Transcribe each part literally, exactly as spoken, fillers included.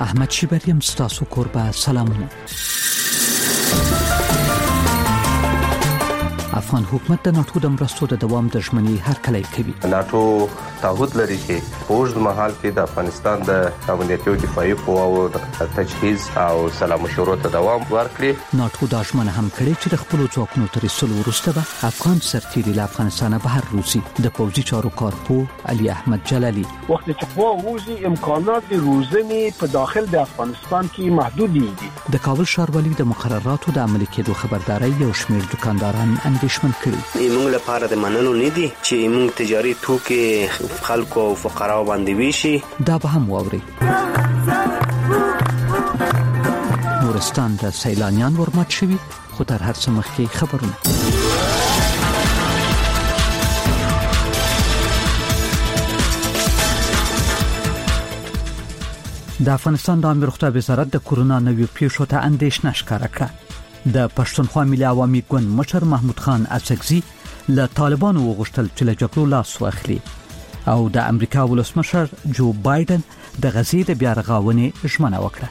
احمد شیبریم ستاسو کوربه سلامونه. افغان حکومت د ناتو د مرستو د دوام د ژمنې هرکلی کوي. ناتو تعهد لري چې په اوږد مهال کې د افغانستان د امنیتي او دفاعي قواو د تجهیز او سلا مشورو ته دوام ورکړي. ناتو د ژمنه هم کړې چې د خپل ځواکونو تر رسولو وروسته به افغان سرتیري له افغانستان بهر روزي. د پوځي چارو کارپو علي احمد جلالی وقتی چې قوا ووزي امکانات روزنې په داخل د افغانستان کې محدود دي. د کابل ښاروالي د مقرراتو د عملي کېدو خبرداري یو شمېر دکانداران اندېښمن کړي. موږ لپاره د منلو نه دي چې موږ تجاري توکي خلکو او فقراو باندې ویشي. دا به هم واوري. نورستان د سیلانیان ورمات شوي خو تر هر څه مخکې خبرونه. د افغانستان د امنیت روغتیا وزارت د کورونا نویو پیښو ته اندېښنه ښکاره کړه. د پښتونخوا ملي عوامي ګوند مشر محمود خان اڅکزي له طالبانو وغوښتل چې له جګړو لاس واخلي او د امریکا ولسمشر جو بایدن د غزې د بیا رغاونې ژمنه وکړه.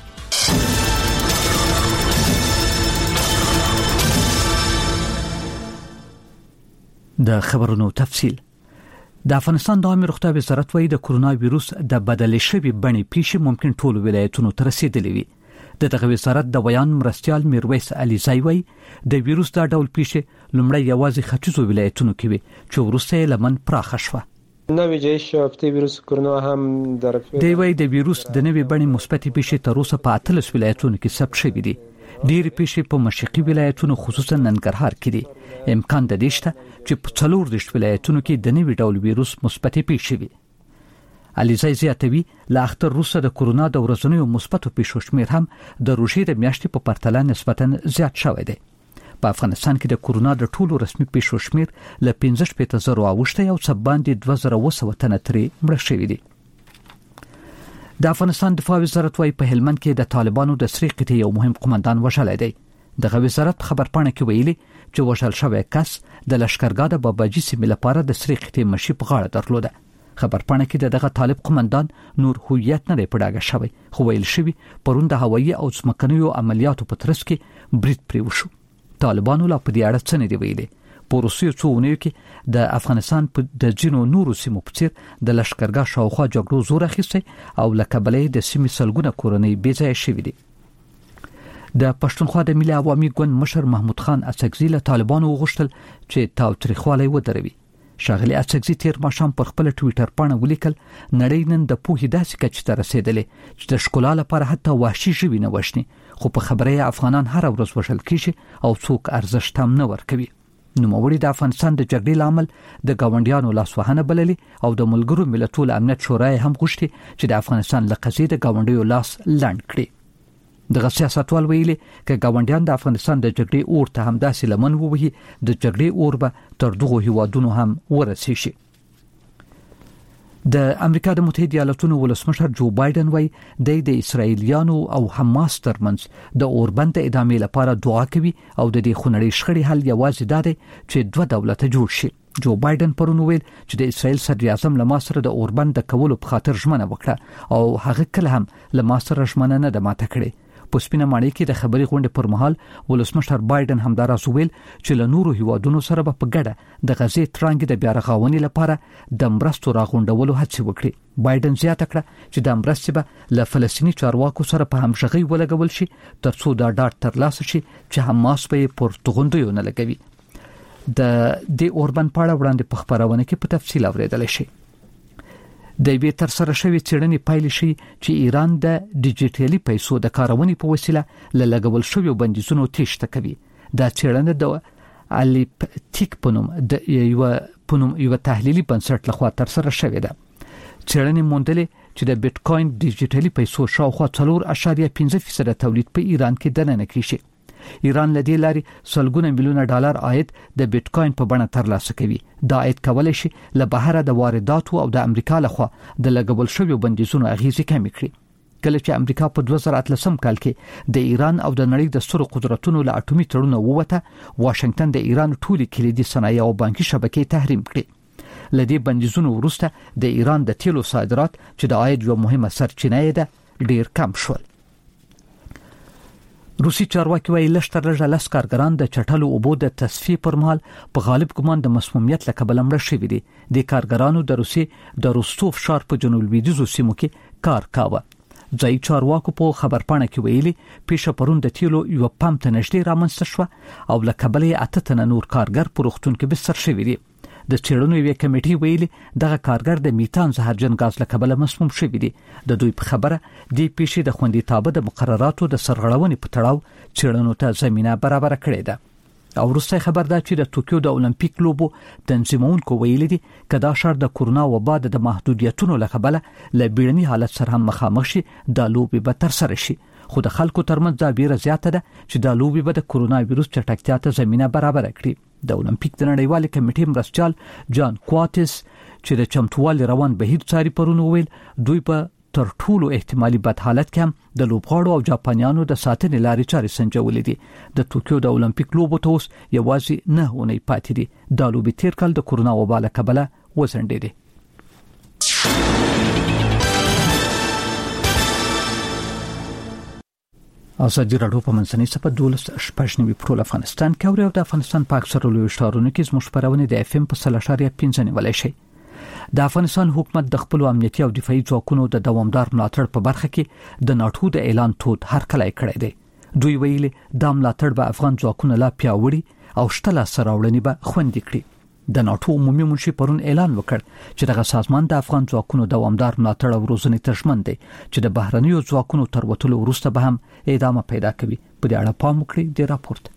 د خبرونو تفصیل. د افغانستان د امنیت روغتیا وزارت وايي د کورونا وایروس د بدلې شوی بڼې پیښې ممکن ټول ولایتونو ته رسیدلې وي. د دغه وزارت د بیان مرستيال میرویس علیزی وایي د وایروس دا ډول پیښې لومړی یوازې ختیځو ولایتونو کې وي چې وروسته یې لمن پراخه شوه. نوې جایش شافته وایروس کورونا هم در دی وایي د وایروس د نوې بڼې مثبتې پیښې تر اوسه په اتلس ولایتونو کې ثبت شوې دي. ډېرې پیښې په مشرقي ولایتونو خصوصا ننګرهار کې دي. امکان د دې شته چې په څلور دیرش ولایتونو کې د نوې ډول وایروس مثبتې پیښې وي. علیزی زیاتوي لا اختر روسه د کورونا د ورځنیو مثبتو پیښو شمېر هم د روژې د میاشتې په پرتله نسبتا زیات شوی دی. په افغانستان کې د کورونا د ټولو رسمي پیښو شمېر له پنځه شپېته زره اوښتی او څه باندې دوه زره اوه سوه تنه ترې مړه شوي دي. د افغانستان دفاع وزارت وايي په هلمند کې د طالبانو د سرې قطعې یو مهم قومندان وژلی دی. دغه وزارت په خبرپاڼه کې ویلي چې وژل شوی کس د لشکرګاه د باباجي سیمې لپاره د سرې قطعې مشي په غاړه درلوده. خبرپاڼه کې د دغه طالب قومندان نور هویت نه دی په ډاګه شوی خو ویل شوی پرون د هوایي او ځمکنیو عملیاتو په ترڅ کې برید پرې وشو. طالبانو لا په دې اړه څه نه دی ویلي. په روسیې څو اونیو کې د افغانستان په د ځینو نورو سیمو په څیر د لشکرګاه شاوخوا جګړو زور اخیستی او له کبلې د سیمې سلګونه کورنۍ بې ځایه شوي دي. د پښتونخوا د ملي عوامي ګوند مشر محمود خان اڅکزي له طالبانو وغوښتل چې تاوتریخوالی ودروي. شاغلي اڅکزي تیر ماښام پر خپل ټویټر پاڼه ولیکل نړۍ نن د پوهې داسې کچې ته رسېدلې چې د ښکلا لپاره حتی وحشي ژوي نه وژني خو په خبره افغانان هر ورځ وژل کیږي او څوک ارزښت هم نه ورکوي. نوموړي د افغانستان د جګړې لامل د گاونډیانو لاسوهنه بللې او د ملګرو ملتونو امنیت شورای هم غوښتي چې د افغانستان له قضیې د گاونډیو لاس لنډ کړي. دغه سیاستوال ویلي ک گاونډیان د افغانستان د جګړې اور ته هم داسې لمن ووهي د جګړې اور به تر دغو هیوادونو هم ورسیږي. د امریکا د متحده ایالاتونو ولسمشر جو بایدن وایي د اسرایلیانو او حماس ترمنځ د اوربند ادامې لپاره دعا کوي او د دې خونړۍ شخړې حل یوازې دا دی چې دوه دولته جوړ شي. جو بایدن پرون ویل چې د اسرایل صدر اعظم له ما سره د اوربند د کولو په خاطر ژمنه وکړه او هغه کله هم له ما سره ژمنه نه ده ماته کړې. په سپینه ماڼۍ کې د خبري غونډې پر مهال ولسمشر بایدن همداراز ویل چې له نورو هیوادونو سره به په ګډه د غزې ترانګې د بیا رغاونې لپاره د مرستو راغونډولو هڅې وکړي. بایدن زیاته کړه چې د مرستې به له فلسطیني چارواکو سره په همغږۍ ولګول شي ترڅو دا ډاډ ترلاسه شي چې حماس به پر توغندیو نه لګوي. د دې اوربند پاړه وړاندې په خبرونه کې په تفصیل اوریدل شي. د یوې تر سره شوې څېړنې پایلې شي چې ایران د ډیجیټلي پیسو د کارونې په وسیله له لګول شویو بندیزونو تېښته کوي. دا څېړنه د الیپتیک په نوم د یو په نوم یو تحلیلي بنسټ لخوا تر سره شوې ده. څېړنې موندلې چې د بیټکوین ډیجیټلي پیسو شاوخوا څلور اعشاریه پنځه فیصده تولید په ایران کې دننه کیږي. ایران لدې لاري سلګونه میلیونه ډالر عاید د بیټکوین په بڼه ترلاسه کوي. دا عاید کولای شي له بهره د وارداتو او د امریکا لخوا د لګول شویو بندیزونو اغیزې کمې کړي. کله چې امریکا په دوه زره اتلسم کال کې د ایران او د نړۍ د سترو قدرتونو له اټومي تړون ووته، واشنگټن د ایران ټولي کلیدي صنایع او بانکي شبکې تحریم کړې. لدې بندیزونو وروسته د ایران د تیلو صادرات چې د عاید یو مهمه سرچینه ده ډیر کم شول. روسي چارواکي وايي لشتر لږه لس کارګران د چټلو اوبو د تصفیې پر مهال په غالب ګمان د مسمومیت له کبله مړه شوي دي. د کارګرانو د روسي د روستوف ښار په جنوب لویدیځو سیمو کې کار کاوه. ځایي چارواکو په خبرپاڼه کې ویلي پیښه پرون د تیلو یو پمپ ته نږدې رامنځته شوه او له کبله یې اته تنه نور کارګر په روغتون کې بستر شوي دي. د څېړنو یوې کمیټې ویلي دغه کارګر د میتان زهرجن غاز له کبله مسموم شوي دي. د دوی په خبره دې پیښې د خوندیتابه د مقرراتو د سرغړونې په تړاو څېړنو ته زمینه برابره کړې ده. او وروستی خبر دا چې د توکیو د اولمپیک لوبو تنظیمونکو ویلي دي که دا ښار د کورونا وبا د محدودیتونو له کبله له بیړني حالت سره هم مخامخ شي دا لوبې به ترسره شي. خو د خلکو ترمنځ دا بیره زیاته ده چې دا لوبې به د کورونا ویروس چټکتیا ته زمینه برابره کړي. د اولمپیک د نړیوالې کمیټې مرستیال جان کواتس چې د چمتووالي روان بهیر څاري پرون وویل دوی په تر ټولو احتمالي بد حالت کې هم د لوبغاړو او جاپانیانو د ساتنې لارې چارې سنجولې دي. د توکیو د اولمپیک لوبو ته اوس یوازې نه اونۍ پاتې دي. دا لوبې تیر کال د کورونا وبا له کبله وځنډېدې. ازادي راډیو په منځنۍ صفحه دولس شپږ نوي پرول افغانستان کې اوري او د افغانستان په اکثره لوی ښارونو کې زموږ خبرونه د اف ام په سل اشاریه پنځه نیولای شي. د افغانستان حکومت د خپل امنیتي او دفاعي ځواکونو د دوامدار ملاتړ په برخه کې د ناتو د اعلان تود هرکلی کړی دی. دوی ویلي دا ملاتړ به افغان ځواکونه لا پیاوړي او شته لاسته راوړنې به خوندي کړي. د ناتو عمومي منشي پرون اعلان وکړ چې دغه سازمان د افغان ځواکونو دوامدار ملاتړ او روزنې ته ژمن دی چې د بهرنیو ځواکونو تر وتلو وروسته به هم ادامه پیدا کوي. په دې اړه پام وکړئ د راپورټ.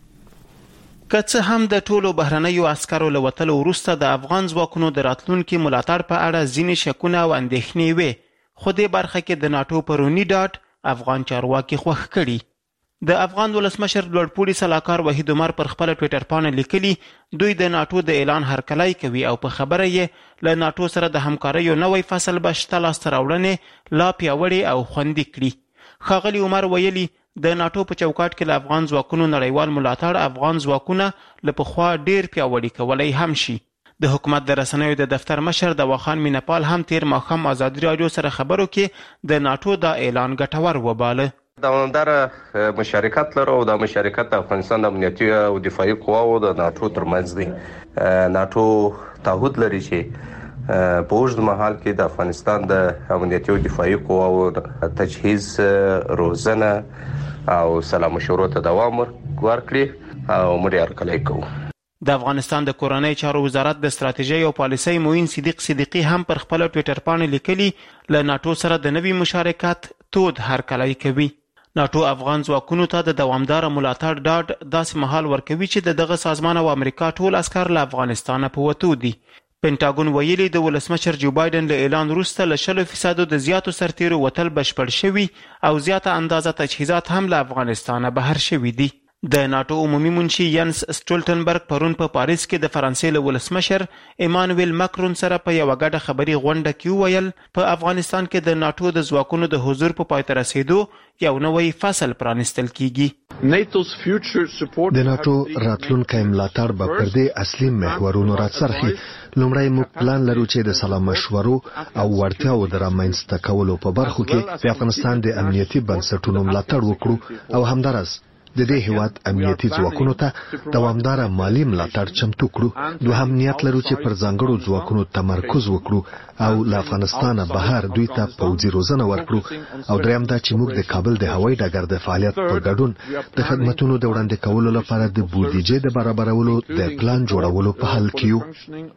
که څه هم د ټولو بهرنیو عسکرو له وتلو وروسته د افغان ځواکونو د راتلونکي ملاتړ په اړه ځینې شکونه او اندېښنې وې، خو دې برخه کې د ناتو پرونی ډاډ افغان چارواکي خوښ کړي. د افغان ولسمشر لوړپوړي سلاکار وحید عمر پر خپل ټوئیټر باندې لیکلي دوی د ناتو د اعلان هرکلی کوي او په خبره یې له ناتو سره د همکارۍ یو نوی فصل به شته لاسته راوړنې لا پیاوړې او خوندي کړي. ښاغلي عمر ویلي د ناتو په چوکاټ کې له افغان ځواکونو نړیوال ملاتړ افغان ځواکونه له پخوا ډیر پیاوړي کولی هم شي. د حکومت د رسنیو د دفتر مشر دواخان مینپال هم تیر ماښام ازادي راډیو سره خبرو کې د ناتو دا اعلان ګټور وباله. دوامدار مشارکت لرو او د مشارکت د افغانستان د امنیتي او دفاعي قواو د ناتو ترمنځ دی. ناتو تعهد لري چې په اوږد مهال کې د افغانستان د امنیتي او دفاعي قواو تجهیز، روزنه او سلا مشورو ته دوام ورکړي او موږ هرکلی کوو. د افغانستان د کورنۍ چارو وزارت د ستراتیژۍ او پالیسۍ معین صدیق صدیقي هم پر خپل ټوئیټر باندې لیکلي له ناتو سره د نوي مشارکت تود هرکلی کوي. ناتو افغان ځواکونو ته د دوامدار ملاتړ ډاډ داسې مهال ورکوي چې د دغه سازمان او امریکا ټول عسکر له افغانستانه په وتو دي. پینټاګون ویلي د ولسمشر جو بایدن له اعلان وروسته له شلو فیصدو د زیاتو سرتیرو وتل بشپړ شوي او زیاته اندازه تجهیزات هم له افغانستانه بهر شوي دي. د ناتو عمومي منشي ینس سټولټنبرګ پرون په پاریس کې د فرانسې له ولسمشر ایمانویل ماکرون سره په یوه ګډه خبري غونډه کې وویل په افغانستان کې د ناتو د ځواکونو د حضور په پای ته رسېدو یو نوی فصل پرانیستل کیږي. د ناتو راتلونکی ملاتړ به پر دې اصلي محورونو راڅرخي. لومړی موږ پلان لرو چې د سلا مشورو او وړتیاو د رامنځته کولو په برخو کې د افغانستان د امنیتي بنسټونو ملاتړ وکړو او همدارس د دې هیواد امنیتي ځواکونو ته دوامدار مالی ملاتړ چمتو کړو. دوهم نیت لرو چې پر ځانګړو ځواکونو تمرکز وکړو او له افغانستانه بهر دوی ته پوځي روزنه ورکړو. او دریم دا چې موږ د کابل د هوایي ډګر د فعالیت په ګډون د خدماتو د وړاندې کولو لپاره د بودیجې د برابرولو د پلان جوړولو په حال کې یو.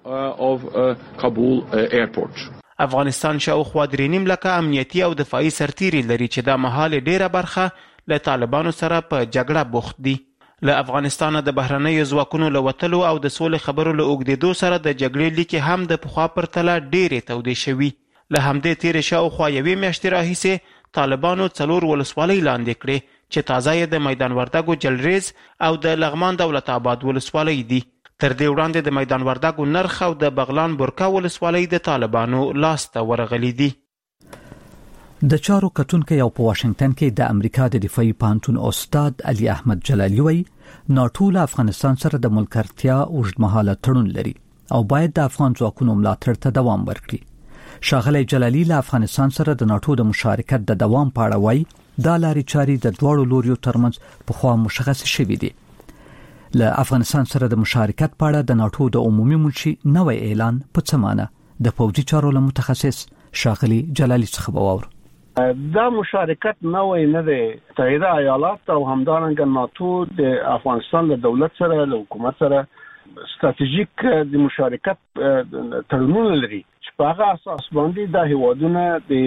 افغانستان شاوخوا درې نیم لکه امنیتي او دفاعي سرتیري لري چې دا مهال ډیره برخه له طالبانو سره په جګړه بوخت دي. له افغانستانه د بهرنیو ځواکونو له وتلو او د سولې خبرو له اوږدېدو سره د جګړې لیکې هم د پخوا پرتله ډېرې تودې شوي. له همدې تیرې شاوخوا یوې میاشتې راهیسې طالبانو څلور ولسوالۍ لاندې کړې چې تازه یې د میدان وردګو جلریز او د لغمان دولت آباد ولسوالۍ دي. تر دې وړاندې د میدان وردګو نرخ او د بغلان برکا ولسوالۍ د طالبانو لاسته ورغلي دي. د چارو کتونکو یو په واشنگټن کې د امریکا د دفاعي پوهنتون استاد علي احمد جلالی وایي ناتو له افغانستان سره د ملګرتیا اوږدمهاله تړون لري او باید د افغان ځواکونو ملاتړ ته دوام ورکړي. ښاغلی جلالي له افغانستان سره د ناتو د مشارکت د دوام په اړه وایي دا لارې چارې د دواړو لوریو ترمنځ پخوا مشخص شوي دي. له افغانستان سره د مشارکت په اړه د ناتو د عمومي منشي نوی اعلان په څه معنی د پوځي چارو له متخصص ښاغلي جلالي څخه وواورو. دا مشارکت نوې نه دی. متحده ایالات او همدارنګه ناتو د افغانستان له دولت سره له حکومت سره ستراتیژیک د مشارکت تړونونه لري چې په هغه اساس باندې د هیوادونو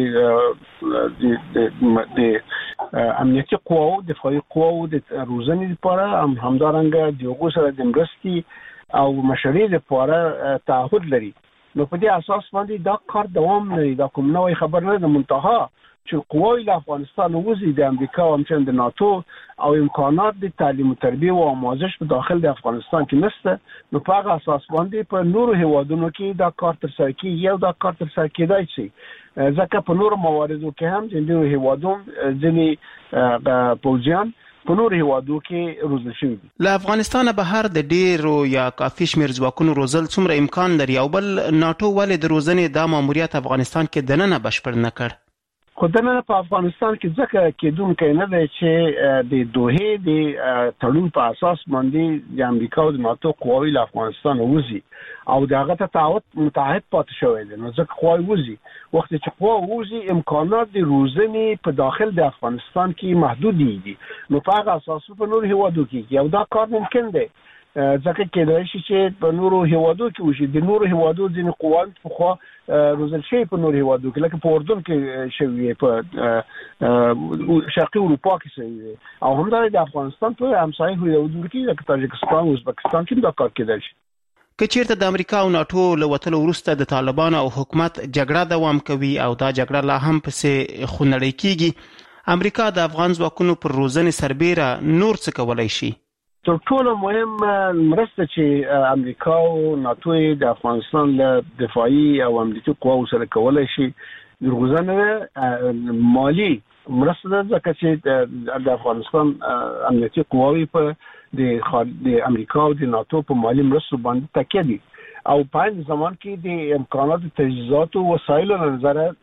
د د امنیتي قواو دفاعي قواو د روزنې لپاره هم همدارنګه د یو سره د مرستې او مشاريع لپاره تعهد لري. نو په دې اساس باندې دا کار دوام لري. دا کوم نوې خبر نه ده، منتها چې قواوی له افغانستان وزي د امریکا او همچنین د ناتو او امکانات د تعلیم او تربیه او آموزش په داخل د افغانستان کې نشته. نو په هغه اساس باندې په نورو هیوادونو کې دا کار تر سره کیږي او دا کار تر سره کیدای شي، ځکه په نورو مواردو کې هم د نورو هیوادونو ځینې پوځیان په نورو هیوادو کې روزل شوي دي. له افغانستان بهر د ډیرو یا کافي شمیر ځواکونو روزل څومره امکان لري او بل ناتو ولې د روزنې دا ماموریت افغانستان کې دننه بشپړ نه کړ؟ خو دننه په افغانستان کې ځکه کېدونکی نه دی چې د دوحې د تړون په اساس باندې د امریکا او د ناتو قواوی له افغانستان وزي او د هغه ته تعهد متعهد پاتې شوی دی. نو ځکه قواوی وزي، وخت چې قوا وزي امکانات د روزنې په داخل د افغانستان کې محدود دي. نو په هغه اساس په نور هیوادو کې یو دا کار ممکن دی، ځکه کېدای شي چې په نورو هیوادو کې وشي. د نورو هیوادو ځینې قواوې په خوا روزل شوي په نورو هیوادو کې، لکه په اردن کې شوي، په شرقي اروپا کې شوي او همدارنګه د افغانستان په همسایه هیوادونو کې لکه تاجکستان او ازبکستان کې دا کار کېدای شي. که چیرته د امریکا او ناتو له وتلو وروسته د طالبانو او حکومت جګړه دوام کوي او دا جګړه لا هم پسې خونړۍ کیږي، امریکا د افغان ځواکونو پر روزنې سربیره نور څه کولای شي؟ تر ټولو مهم مرسته چې امریکا او ناتو د افغانستان له دفاعي او امنیتي قواو سره کولای شي د روزنه مالی مرسته ده، ځکه چې د افغانستان امنیتي قواوی په د امریکا او د ناتو په مالی مرستو باندې تکیه دي او په این زمان کې د امکانات تجهیزات او وسایل له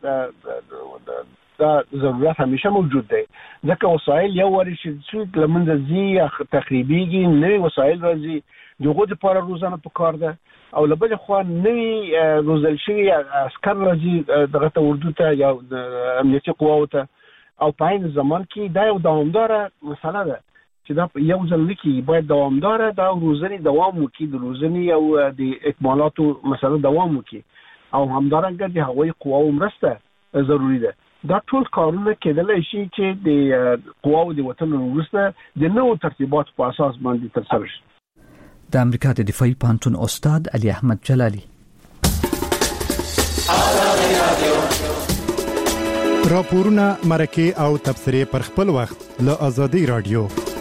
نظره دا ضرورت همیشه موجود دی، ځکه وسایل یو وری چې لمنځه ځي یا تخریبیږي، نوې وسایل راځي، دغه لپاره روزنه پکار ده او له بل خوا نوې روزل شوي عسکر راځي دغه ته اردو ته یا امنیتي قواو ته او په این زمان کې دا یو دوامداره مسله ده چې دا یو ځل نه کېږي، باید دوامداره دا روزنې دوام وکړي، د روزنې او د اکمالاتو مسله دوام وکړي او همدارنګه د هغوی قواو مرسته ضروري ده. دا ټول کارونه کېدلای شي چې د قواو د وطن وروسته د نوو ترتیباتو په اساس باندې ترسره شي. د امریکا د دفاعي پوهنتون استاد علي احمد جلالي. راپورونه، مرکې او تبصرې پر خپل وخت له آزادي رادیو.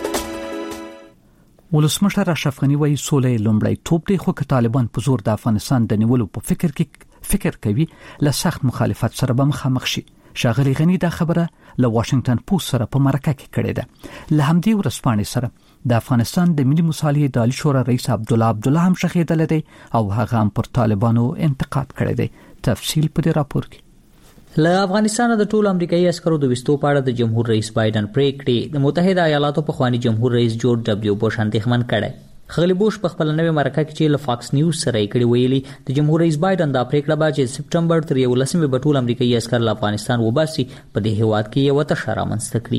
ولسمشر اشرف غنی وايي سولې لومړی توپ دی، خو که طالبان په زور د افغانستان د نیولو په فکر کې فکر کوي له سخت مخالفت سره به مخامخ شي. ښاغلي غنی دا خبره له واشنگټن پوسټ سره په مرکه کې کړې ده. له همدې ورځپاڼې سره د افغانستان د ملي مصالحې د عالی شورا رئیس عبدالله عبدالله هم شخېدلی دی او هغه هم پر طالبانو انتقاد کړی دی. تفصیل په دې راپور کې. له افغانستان د ټولو امریکایي عسکرو د وستو په اړه د جمهور رئیس بایدن پریکړې د متحده ایالاتو پخوانی جمهور رئیس جورج ډبلیو بوش اندېښمن کړی. خغلی بوش په خپل نوې مرکه کې چې له فاکس نیوز سره یې کړي ویلي د جمهور رئیس بایدن دا پریکړه به چې سپټمبر تر یولسمې به ټول امریکایي عسکر له افغانستان وباسي په دې هیواد کې یوه تشه رامنځته کړي.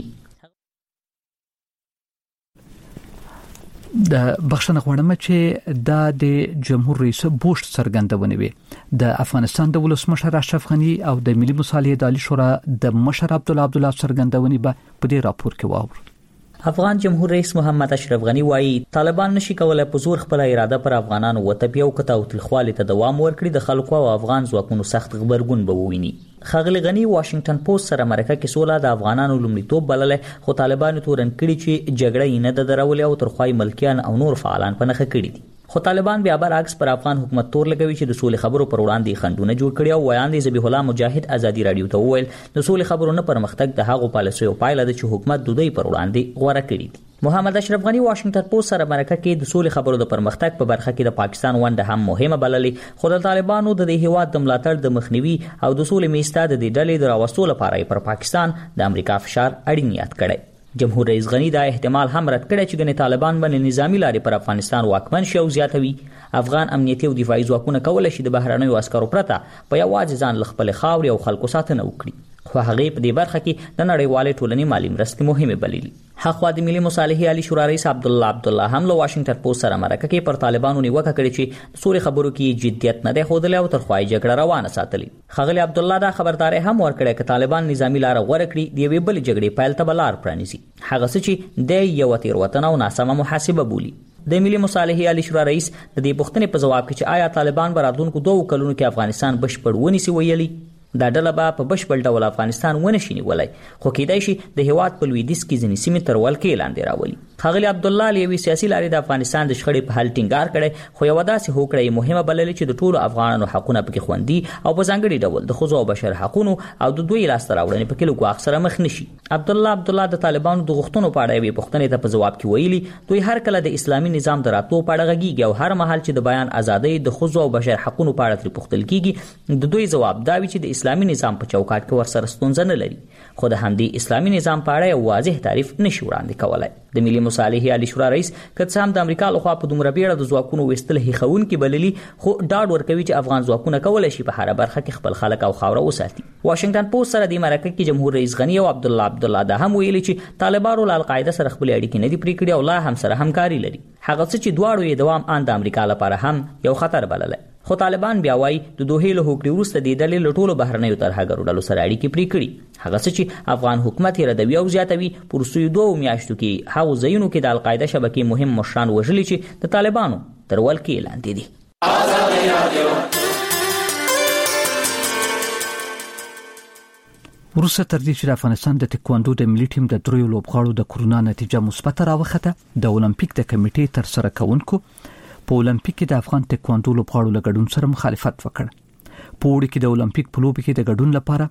د بخښنه غواړم چې دا د جمهور رئیس بوش څرګندونه وي. د افغانستان د ولسمشر اشرف غنی او د ملي مصالحې د عالی شورا د مشر عبدالله عبدالله څرګندونه به په دې راپور کې واورو. افغان جمهور رئیس محمد اشرف غنی وایي طالبان نشي کولای په زور خپل اراده پر افغانانو وتپي او کته او تلخوالي ته دوام ورکړي، د خلکو او افغان ځواکونو سخت غبرګون به وویني. خغلی غنی واشنگټن پوسټ سره مرکه کې سوله د افغانانو لومړیتوب بللې، خو طالبانو تورن کړي چې جګړه یې نه ده درولې او ترخوای ملکیان او نور فعالان په نخښه کړي دي. خو طالبان بیا برعکس پر افغان حکومت تور لګوي چې د سولې خبرو پر وړاندې خنډونه جوړ کړي او ویاندې ذبیح الله مجاهد ازادي رادیو ته وویل د سولې خبرو نه پرمختګ د هغو پالیسیو پایله ده چې حکومت د دوی پر وړاندې غوره کړي دي. محمد اشرف غنی واشنگټن پوسټ سره مرکه کې د سولې خبرو د پرمختګ په برخه کې د پاکستان ونډه هم مهمه بللې، خو د طالبانو د دې هیواد د ملاتړ د مخنیوي او د سولې میسته د دې ډلې د راوستلو لپاره پر پاکستان د امریکا فشار اړین یاد کړی. جمهور رئیس غنی دا احتمال هم رد کړی چې ګنې طالبان باندې نظامی لارې پر افغانستان واکمن شي او زیاتوي. افغان امنیتي او دفاعي ځواکونه کولای شي د بهرنیو عسکرو پرته په یوازې ځان له خپل خاورې او خلکو ساتنه وکړي، خو هغه په دې برخه کې د نړیوالې ټولنې مالي مرستې مهمه بللي. حقوا د ملي مصالحې علي شورا رئیس عبد الله عبد الله هم له واشنگټن پوسټ سره مرکه کې پر طالبانو نیوکه کړې چې سوري خبرو کې جديت نه ده خودلې او ترخوای جګړه روانه ساتلې. خغلی عبد الله دا خبرداري هم ورکړه چې طالبان نظامی لار غوړه کړي دی وی بل جګړې پایل ته بلار پرانیزي، هغه څه چې د یو تیر وطن او ناسمه محاسبه بولی. د ملي مصالحې علي شورا رئیس د دې پوښتنې په جواب کې چې آیا طالبان براتونکو دوه کلونو کې افغانستان بشپړ ونیسي ویلي دا ډله به په بشپړ ډول افغانستان ونشي نیولای، خو کېدای شي د هیواد په لویدیځ کې ځینې سیمې تر ولکې لاندې راولي. خغلی عبد الله لیوي سیاسي لارې د افغانستان د شخړې په حل ټینګار کړي، خو یو داسې هوکړه مهمه بللې چې د ټولو افغانانو حقونه پکې خوندي او په ځانګړي ډول د ښځو او بشر حقونو او د دوی لاسته راوړنې پکې له ګواښ سره مخ نشي. عبد الله عبد الله د طالبانو د غوښتنو په اړه یې پوښتنې ته په جواب کې ویلي دوی هر کله د اسلامي نظام د راتلو په اړه غږیږي او هر مهال چې د بیان ازادۍ د ښځو او بشر حقونو په اړه ترې پوښتل کیږي د دوی جواب دا وي چې د اسلامي نظام په چوکاټ کې ورسره ستونزه نه لري، خو د همدې اسلامي نظام په اړه یو واضح تعریف نشي وړاندې کولای. د ملي مصالحې علي شورا رئیس کڅ هم د امریکا لخوا په دومره بیړه د ځواکونو وستل هیخون کې بللي، خو ډاډ ورکوي چې افغان ځواکونه کولای شي په هر برخه کې خپل خلک او خاوره وساتي. واشنگټن پوسټ سره د مرکه کې جمهور رئیس غنی او عبد الله عبد الله دا هم ویلي چې طالبانو له القاعده سره خپل اړیکې نه دي پرې کړې او لا هم سره همکاري لري، هغه څه چې دواړو یې دوام ان د امریکا لپاره هم یو خطر بللی. خو طالبان بیا وايي د دوه له هوکړې وروسته د ډلې له ټولو بهرنیو ترهګرو ډلو سره اړیکې پرې کړي، هغه څه چې افغان حکومت یې ردوي او زیاتوي. په وروستیو دوو میاشتو کې هغو ځایونو کې د القاعده شبکې مهم مشران وژلي چې د طالبانو تر ولکې لاندې دي. وروسته تر دې چې افغانستان د تکواندو د ملي ټیم د دریو لوبغاړو د کرونا نتیجه مثبت راوخته، د اولمپیک د کمیټې تر سره کوونکو په اولمپیک کې د افغان تکواندو لوبغاړو له ګډون سره مخالفت وکړ. په وړي کې د اولمپیک په لوبو کې د ګډون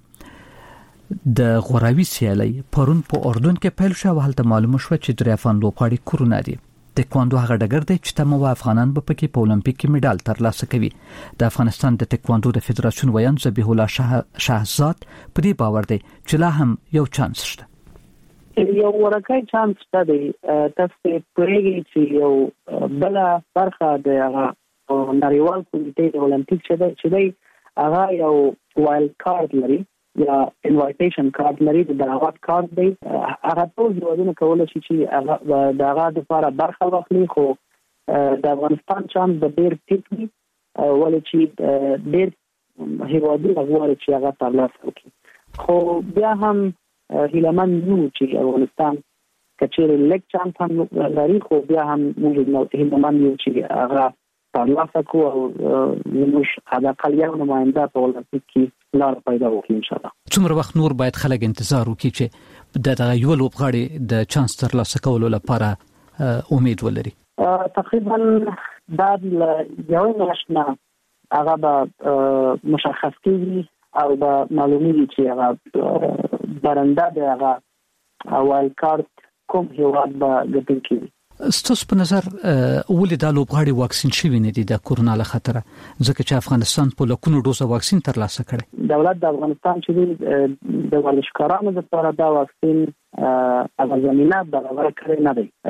لپاره د غوراوي سیالي پرون په اردن کې پیل شو، هلته معلومه شو چې درې افغان لوبغاړي کرونا دي. تکواندو هغه ډګر دی چې تمام افغانان به پکې په اولمپیک کې میډال ترلاسه کوي. د افغانستان د تکواندو د فدراسیون ویان ذبیح الله شهزاد په دې باور دی چې لا هم یو چانس شته. یو ورکه چانس شته دی، تاسو پرېږي چې یو بل برخه د هغه نړیوال کمیټې د اولمپیک چې دی هغه یو وایلډ کارت لري یا انوایټیشن کارت لري، د دعوت کارت دی. هغه ټول هیوادونه کولی شي چې هغه د هغه دپاره برخه واخلي، خو د افغانستان چانس د ډېر ټیټ وي ولې چې ډېر هیوادونه غواړي چې هغه ترلاسه کړي. خو بیا هم هیلمن یو چې افغانستان کچېرې لږ چانس هم لري، خو بیا هم موږ هیلمن یو چې هغه ترلاسه کړو او زموږ حداقل یو نماینده په اولمپیک کې لار پیدا وکړي انشاءالله. څومره وخت نور باید خلک انتظار وکړي چې د دغه یو لوبغاړي د چانس ترلاسه کولو لپاره امید ولري؟ تقریبا دا یو میاشت نه هغه به مشخص کېږي او به معلومیږي چې هغه برنده د هغه وایلډ کارت کوم هیواد به ګټونکی کېږي. ستاسو په نظر ولې دا لوبغاړي واکسین شوي نه دي د کورونا له خطره، ځکه چې افغانستان په لکونو ډوزه واکسین ترلاسه کړي؟ دولت د افغانستان چې د ورزشکارانو لپاره دا واکسین هغه زمینه برابر کړې نه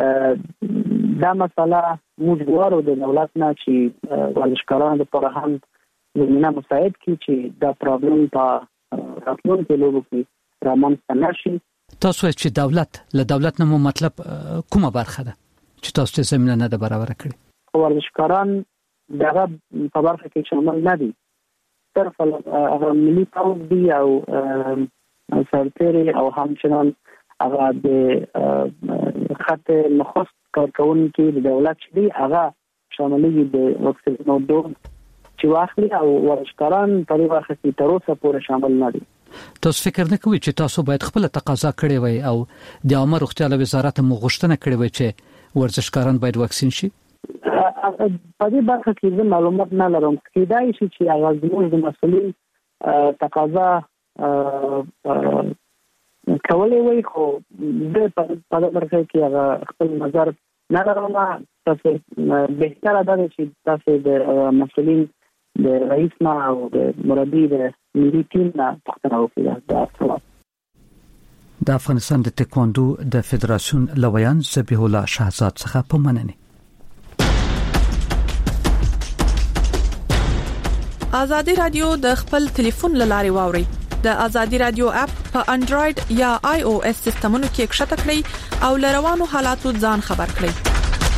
دی. دا مسله موږ غواړو د دولت نه چې ورزشکارانو لپاره هم زمینه مساعد کړي چې دا پرابلم په راتلونکو لوبو کې رامنځته نه شي. تاسو چې دولت له دولت نه مو مطلب کومه برخه ده چې تاسو ته زمینه نه ده برابر کړې؟ ورزشکاران دغه په برخه کې شامل نه دي، صرف هغه ملي پوځ دي او سرتیري او همچنان هغه د خط نخست کارکونکي د دولت چې دي هغه شاملېږي د واکسینونو دوز چې واخلي او ورزشکاران په دې برخه کې تر اوسه پورې شامل نه دي. تاسو فکر نه کوئ چې تاسو باید خپل تقاضا کړی وای او د عامه روغتیا له وزارت مو غوښتنه کړې وای چې ورزشکاران باید واکسین شي؟ په دې برخه کې زه معلومات نه لرم، کېدای شي چې هغه زموږ د مسؤلین تقاضا کولای وي خو د په برخه کې هغه خپل نظر نه لرم. تاسو بهتره ده چې تاسو د مسؤلین د رئیس نه او د مربي د ملي ټیم نه پوښتنه وکړئ. دا سوال د افغانستان د تکواندو د فدراسیون لویان ذبیح الله شهزاد څخه په مننه. آزادی رادیو د خپل ټلیفون لاري واوري. د آزادی رادیو اپ په انډراید یا آی او اس سیستمونو کې ښکته کړئ او لروانو حالاتو ځان خبر کړئ.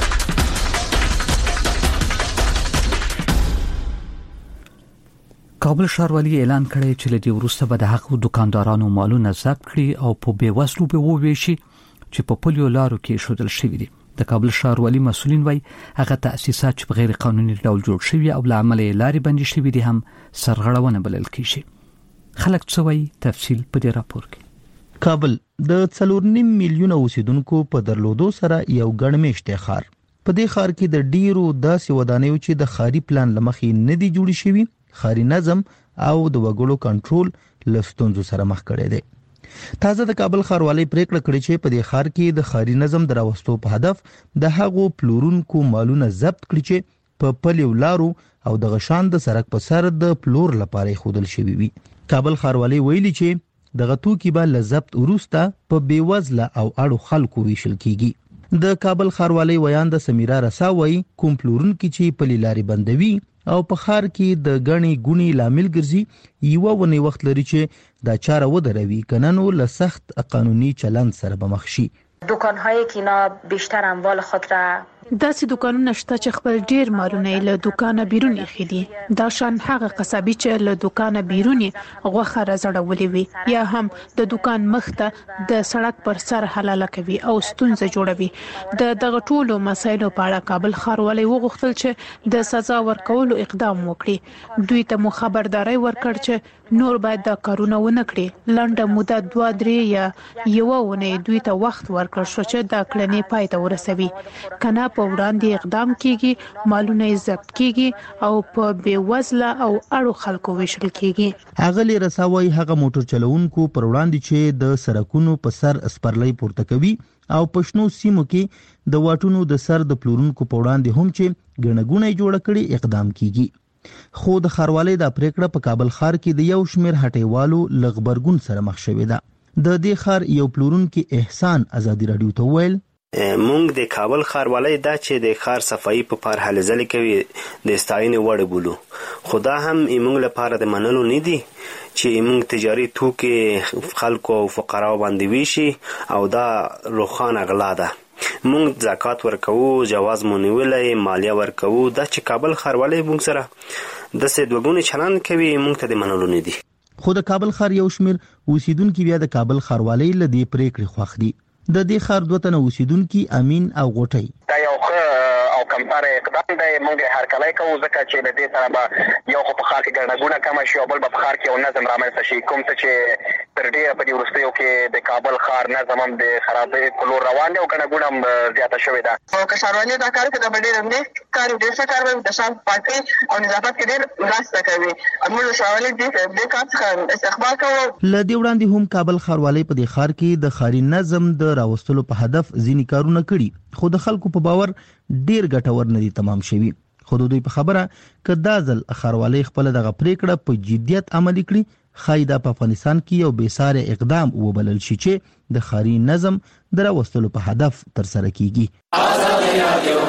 کابل ښاروالي اعلان کړی چې لدی وروسته به د حق دکاندارانو مالونه ضبط کړي او په بیوزلو به وویشي چې په پولیو لارو کې شودل شوی دي. د کابل ښاروالي مسؤلین وایي هغه تأسیسات چې په غیر قانوني ډول جوړ شوي او له عمله لارې بندي شوي دي هم سرغړونه بلل کیږي. خلک څه وایي تفصیل په دې راپور کې. کابل د څلور نیم میلیون اوسیدونکو په درلودو سره یو ګڼمېشته ښار. په دې ښار کې د ډیرو داسې ودانیو چې د ښاري پلان لمخې نه دي جوړ شوي، ښاري نظم او د وګړو کنټرول له ستونزو سره مخ کړي دي. تازه د کابل ښاروالۍ پریکړه کړې چې په دې ښار کې د ښاري نظم د راوستو په هدف د هغو پلورونکو مالونه ضبط کړي چې په پلیو لارو او د غشان د سړک په سر د پلور لپاره خودل شوی وي. کابل ښاروالۍ ویلي چې د غتوکی به ل ضبط وروسته په بیوزله او اړو خلکو ویشل کیږي. د کابل ښاروالۍ ویان د سمیرا رساوي کوم پلورونکو چې په لاري بندوي او په خار کې د غني ګونی لامل ګرځي یو ونی وخت لري چې دا چاره ودروي کننو له سخت قانوني چلند سره به مخ شي. دکان‌های که اینا بیشتر اموال خود را داسې دکانونه شته چې خپل ډیر مالونه له دکانه بیرون خېدي. دا شان هغه قصابي چې له دکانه بیرون غوخه راځړولې وي یا هم د دکان مخته د سړک پر سر حلاله کوي او ستونزه جوړوي. د دغه ټولو مسایلو په اړه کابل ښاروالۍ وغوښتل چې د سزا ورکولو اقدام وکړي. دوی ته مو خبرداري ورکړ چې نور باید دا کارونه ونه کړي. لنډه موده دوه درې یا یو ونه دوی ته وخت ورکړ شو چې دا کړنې پای ته ورسوي. کنه په وړاندې اقدام کیږي، مالونه ضبط کیږي او په بیوزله او اړو خلکو ویشل کیږي. اغلی رساوي هغه موټر چلوونکو پر وړاندې چې د سرکونو په سر اسپرلۍ پورته کوي او پښنو سیمو کې د واټونو د سر د پلورونکو په وړاندې هم چې ګڼګونې جوړ کړي اقدام کیږي. خو د ښاروالۍ د پریکړه په کابل ښار کې د یو شمیر هټیوالو لغبرګون سره مخ شوې ده. د دې ښار یو پلورونکو احسان آزادی رادیو ته ویل مونږ د کابل ښاروالۍ دا چې د ښار صفایي په پار هلې ځلې کوي د ستاینې وړ بولو. خدا هم موږ لپاره د منلو نه دي چې موږ تجاري توکي خلکو او فقراو باندې ویشي او دا روخانه غلا ده. موږ زکات ورکوو، جواز مو نیولې، مالیه ورکوو. دا چې کابل ښاروالۍ موږ سره د سې دوګونی چلند کوي موږ ته د منلو نه دي. خو د کابل ښار یو شمیر اوسیدونکو بیا د کابل ښاروالۍ له دې پریکړې خوښ دي. د دې ښار دوه تنه اوسیدونکو امین او غوټي دا یو او کمپاره اقدام دی. موږ هر کله کوو ځکه چې د دې سره به یو خو په ښار کې ګڼګونه کم شي او بل په ښار کې یو نظم رامنځته شي. کوم څه چې تر ډیره په دې وروستیو کې د کابل ښار نظم هم د خرابۍ په لور روان دی او ګڼګونه هم زیاته شوې ده. او که ښاروالۍ دا کار کوي دا ډېر نه کار ډېر ښه کار کوي. د شان پاکي او نظافت کې ډېر مرسته کوي. موږ ښاروالۍ دې دې کار څخه استقبال کوو. لدی وړاندې هم کابل ښاروالۍ په دې ښار کې د ښاري نظم د راوستلو په هدف ځینی کارونه کړي خو د خلکو په باور ډیر ګټور نه دي تمام شوی. خو دوی په خبره ک دازل ښاروالۍ خپل دغه پریکړه په جديت عملي کړي خایدا په افغانستان کې یو بیساره اقدام وبلل شي چې د ښاري نظم د راوستلو په هدف تر سره کیږي. آزادي رادیو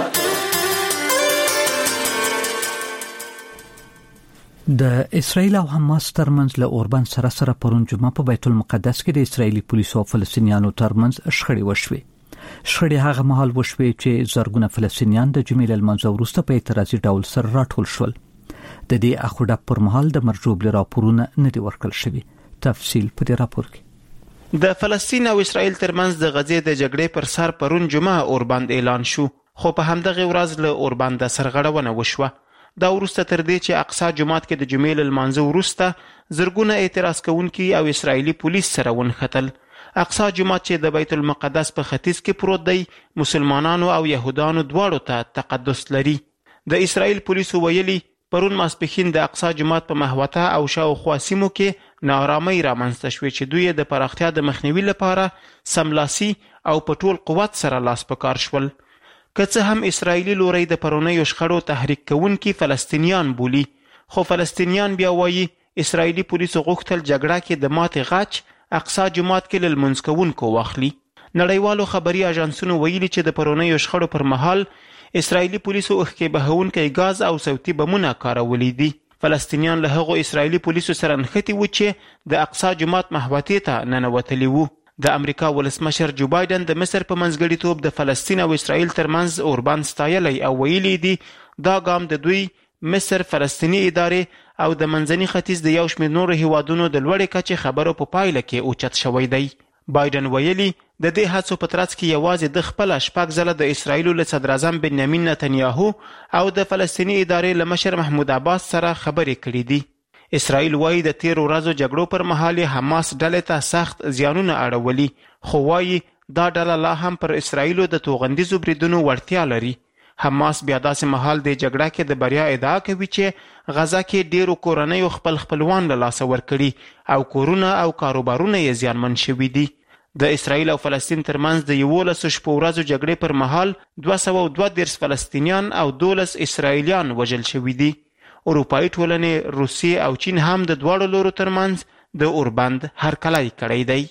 د اسرایل او حماس ترمنځ له اوربند سره سره پرون جمعه په بیت المقدس کې د اسرایلی پولیسو او فلسطینیانو ترمنځ شخړې وشوې. شخړې هغه مهال وشوې چې زرګونه فلسطینیان د جمعې لمانځه وروسته په اعتراضي ډول سره راټول شول. د دې اخوډه پر مهال د مرجوب راپورونه نه دی ورکړل شوی. تفصیل په دې راپور کې. د فلسطین او اسرایل ترمنځ د غزې د جګړې پر سر پرون جمعه اوربند اعلان شو، خو په همدغه ورځ له اوربند سرغړونه وشوه. دا وروسته تر دې چې اقصی جماعت کې د جمعې لمانځه وروسته زرګونه اعتراض کوونکي او اسرایلی پولیس سره ونښتل. اقصی جماعت چې د بیت المقدس په ختیځ کې پروت دی مسلمانانو او يهودانو دواړو ته تقدس لري. د اسرایل پولیسو ویلي پرون ماسپښین د اقصی جومات په محوطه او شاوخوا سیمو کې ناارامۍ رامنځته شوې چې دوی د پراختیا د مخنیوي لپاره سملاسي او په ټول قوت سره لاس په کار شول. که څه هم اسرائیلي لوري د پرونیو شخړو تحریک کوونکي فلسطینیان بولي، خو فلسطینیان بیا وایي اسرائیلي پولیسو غوښتل جګړه کې د ماتې غچ اقصی جومات کې له لمونځ کوونکو واخلي. نړیوالو خبري اژانسونو ویلي چې د پرونیو شخړو پر مهال اسرائیلي پولیسو اوښکې بهونکی ګاز او صوتي بمونه کارولي دي. فلسطینیان له هغو اسرائیلي پولیسو سره نښتي وو چې د اقصی جومات محوطې ته ننوتلي وو. د امریکا ولسمشر جو بایدن د مصر په منځګړیتوب د فلسطین او اسرائیل ترمنځ اوربند ستایلی او ویلي دي دا ګام د دوی مصر، فلسطیني ادارې او د منځني ختیځ د یو شمېر نورو هیوادونو د لوړې کچې خبرو په پایله کې اوچت شوی دی. بایدن ویلي د دې هڅو په ترڅ کې یوازې د خپله شپږ ځله د اسرائیلو له صدراعظم بنیامین نتنیاهو او د فلسطیني ادارې له مشر محمود عباس سره خبرې کړي دي. اسرائیل وایي د تیرو ورځو جګړو پر مهال حماس ډلې ته سخت زیانونه اړولي، خو وایي دا ډله لا هم پر اسرائیلو د توغندیزو بریدونو وړتیا لري. حماس بیا داسې مهال د جګړه کې د بریا ادعا کوي چې غزه کې ډیرو کورنیو خپل خپلوان له لاسه ورکړي او کورونه او کاروبارونه یې زیانمن شوي دي. د اسرائیل او فلسطین ترمنځ د یولسو شپو ورځو جګړې پر مهال دوه سوه او دوه دېرش فلسطینیان او دولس اسرائیلیان وژل شوي دي. اروپایي ټولنې، روسیې او چین هم د دواړو لورو ترمنځ د اوربند هرکلی کړی دی.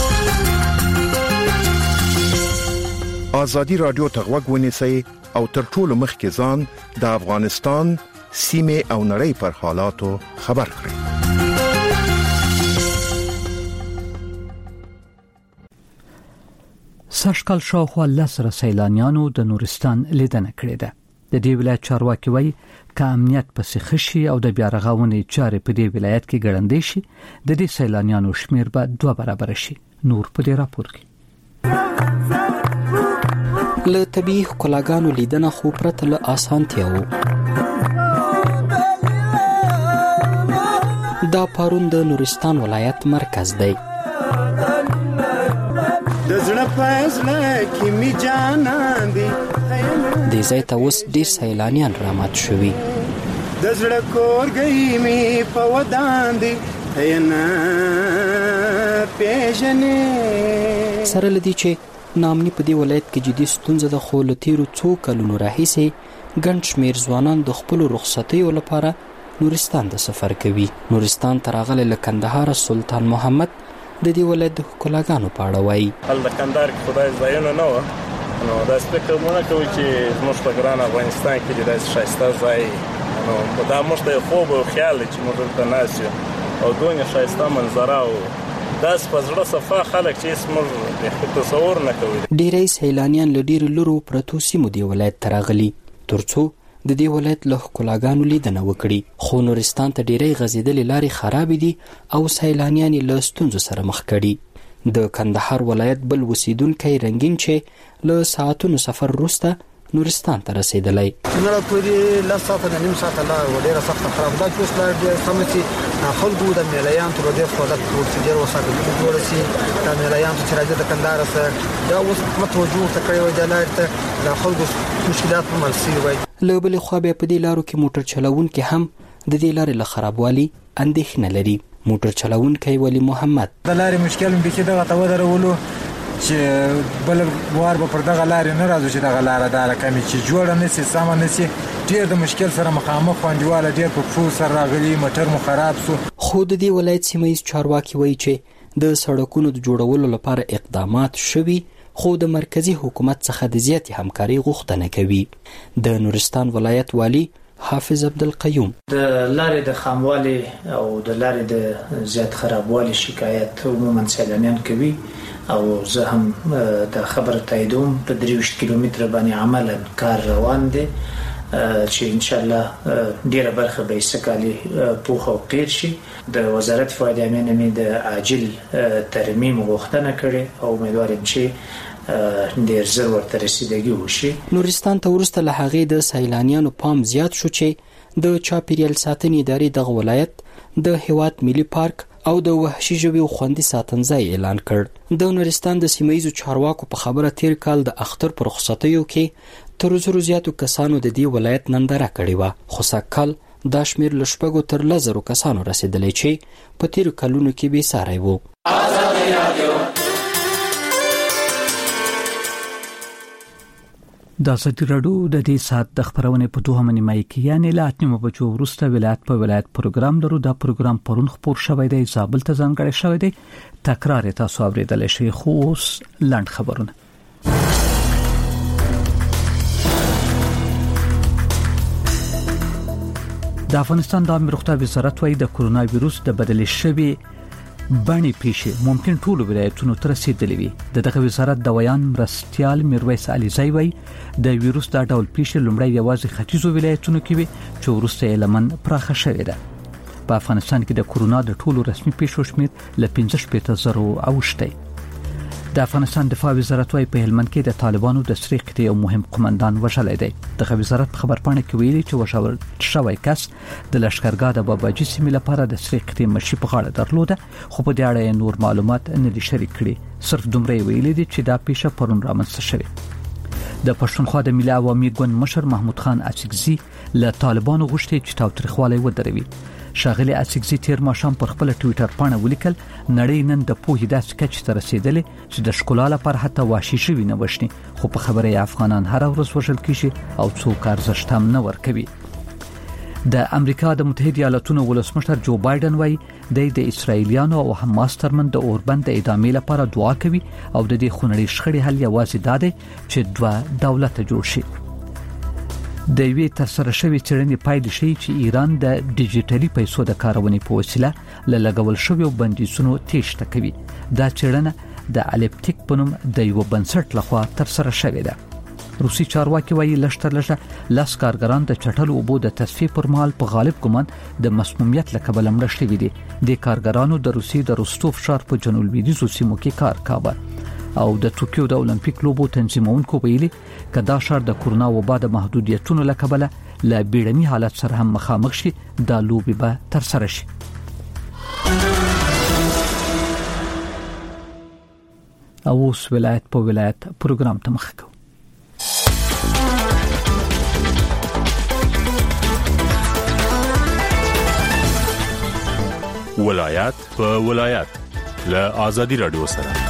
ازادي راډیو ته غوږ ونیسئ او تر ټولو مخکې ځان د افغانستان سیمې او نړۍ پر حالاتو خبر کړئ. سږکال شاوخوا لس زره سیلانیانو د نورستان لیدنه کړې ده. د دې ولایت چارواکي وایي که امنیت پسې ښه شي او د بیا رغونې چارې په دې ولایت کې ګړندۍ شي، د دې سیلانیانو شمیر به دوه برابره شي. نور په دې راپور کې له طبیعي ښکلاګانو لیدنه خو پرته له اسانتیاوو. دا پرون د نورستان ولایت مرکز دی. د ځای ته اوس ډیر سیلانیان رامات شوي. سره لدی چې نامني په دې ولایت کې جدي ستونزه ده، خو له تیرو څو کلونو راهیسې ګڼ شمېر ځوانان د خپلو رخصتیو لپاره نورستان ته سفر کوي. نورستان ته راغلی له کندهار سلطان محمد د دې ولایت د ښکلاګانو په اړه وایي. هل د کندهار کې خدای ځایونه نه وه، نو داسې فکر مو نه کوو چې زموږ په ګران افغانستان کې د داسې ښایسته ځای، نو دا موږ ته یو خوب او خیال دی چې موږ دلته ناست یو او دونه ښایسته منظره او داسې په زړه صفا خلک چې هېڅ موږ تصور نه کوو. ډېری سیلانیان له ډېرو لرو پرتو سیمو دې ولایت ته راغلي تر څو د دې ولایت له ښکلاګانو لیدنه وکړي، خو نورستان ته ډېری غځېدلې لارې خرابې دي او سیلانیان یې له ستونزو سره مخ کړي. د کندهار ولایت بل اوسیدونکی رنګین چې له ساعتونو سفر وروسته نورستان ته رسیدلی. څومره پورې لس ساعته نه نیم ساعته لار وه، ډېره سخته خراب ده. چې اوس لار ډېره سمه چې خلکو د میلایانو ته به ډېر خواړه ورسي، ډېر وساتلي جوړه شي. دا میلایانو چې راځي د کندهار څخه دا اوس حکومت توجه ورته کړې وای دې لارې ته، د خلکو مشکلات هم حل شوي وای. له بلې خوا بیا په دې لارو کې موټر چلوونکي هم د دې لارې له خرابوالي اندېښنه لري. موټر چلوونکی ولی محمد د لارې مشکل مې بیخي دغه ته ودرولو چې بل وار به پر دغه لارې نه راځو چې دغه لاره دا لکه چې جوړه نه سي سمه نه سي. ډېر د مشکل سره مخامخ خوندیواله ډېر په پښو سره راغلي، موټر مو خراب سو. خو د دې ولایت سیمه ییز چارواکي وایي چې د سړکونو د جوړولو لپاره اقدامات شوي، خو د مرکزی حکومت څخه د زیاتې همکاري غوښتنه کوي. د نورستان ولایت والی حافظ عبدالقیوم د لارې د خاموالي او د لارې د زیات خرابوالي شکایت عموما سیلانیان کوي او زه هم د خبره تاییدوم. په درویشت کیلومتره باندې عملا کار روان دی چې ان شاء الله ډیره برخه به سکالي پوخ او قیر شي. د وزارت فایده امنه می د عاجل ترمیم غوښتنه کړي او امیدوارم چې ډیر زر ورته رسیدګي وشي. نورستان ته ورسته له هغې د سیلانیانو پام زیات شو چې د چاپیریال ساتنې ادارې دغه ولایت د هیواد ملي پارک او د وحشي ژویو خوندي ساتنځای اعلان کړ. د نورستان د سیمه ییزو چارواکو په خبره تیر کال د اختر پر رخصتیو کې تر زرو زیاتو کسانو د دې ولایت ننداره کړې وه، خو سږکال دا شمیر له شپږو تر لسو کسانو رسیدلی چې په تیرو کلونو کې بې ساری وو. د ازادي راډیو د دې سات د خبرونې په دوه نیمه کې یعنی له اتنیمه بجو وروسته ولایت په ولایت پروګرام لرو. دا پروګرام پرون خبر شوی دی، زابل ته ځانګړی شوی دی. تکرار تاسو اوریدلی شئ. خو اوس لاند خبرونه. د افغانستان د عامه روغتیا وزارت وايي د کرونا وایروس د بدلې شوی بڼې پیښې ممکن ټول ولایتونو ته رسیدلې وي. دغه وزارت د ویان مرستيال میرویس علیزی وايي د وایروس د ډول پیښې لومړی یوازې ختیځو ولایتونو کې وي چې وروسته یې لمن پراخه شوې ده. په افغانستان کې د کرونا د ټولو رسمي پیښو شمېر ل پنځه شپږ زره اوښتی. د افغانستان دفاع وزارت وايي په هلمند کې د طالبانو د سری قطعې یو مهم قومندان وژلی دی. دغه وزارت په خبرپاڼه کې ویلي چې وژل شوی کس د لشکرګاه د باباجي سیمې لپاره د سری قطعې مشي په غاړه درلوده، خو په دې اړه نور معلومات نه دي شریک کړي. صرف دومره ویلي دي چې دا پیښه پرون رامنځته شوې. د پښتونخوا د ملي عوامي ګوند مشر محمود خان اڅکزي له طالبانو غوښتي چې تاوتریخوالی ودروي. شاغلي اڅکزي تیر ماښام پر خپل ټوئیټر باندې ولیکل نړۍ نن د پوهې داسې کچ ته رسیدلې چې د ښکلا لپاره حتی وحشي شوي نه وشني، خو په خبره افغانان هر ورځ وژل کیږي او څوک ارزښت هم نه ورکوي. د امریکا د متحده ایالاتونو ولسمشر جو بایدن وايي د اسرایلیانو او حماس ترمن د اوربند د ادامې لپاره دعا کوي او د دې خونړۍ شخړې حل یوازې دا دی چې دوه دولت جوړ شي. د وی ترسره شوی چړنې پایلې شي چې ایران د ډیجیټلي پیسو د کارونې په وسیله ل لګول شوی بندیزونو تیښته کوي. دا چړنه د الیپټیک په نوم د یو بنسټ لخوا ترسره شوې ده. روسي چارواکي وايي لشتر لږه لاس کارګران د چټلو اوبو د تصفیې پر مهال په غالب ګمان د مسمومیت له کبله مړه شوي دي. د کارګرانو د روسي د روستوف ښار په جنوب لویدیځو سیمو کې کار کاوه او د ټوکیو د اولمپیک لوبو تنظیمونکو ویلي کدا شهر د کرونا وبا د محدودیتونو له کبله له بیړني حالت سره هم مخامخ شي، د لوبي به تر سره شي. او اوس ولایت په ولایت پروګرام ته مخ کوو. ولایت په ولایت له آزادي رادیو سره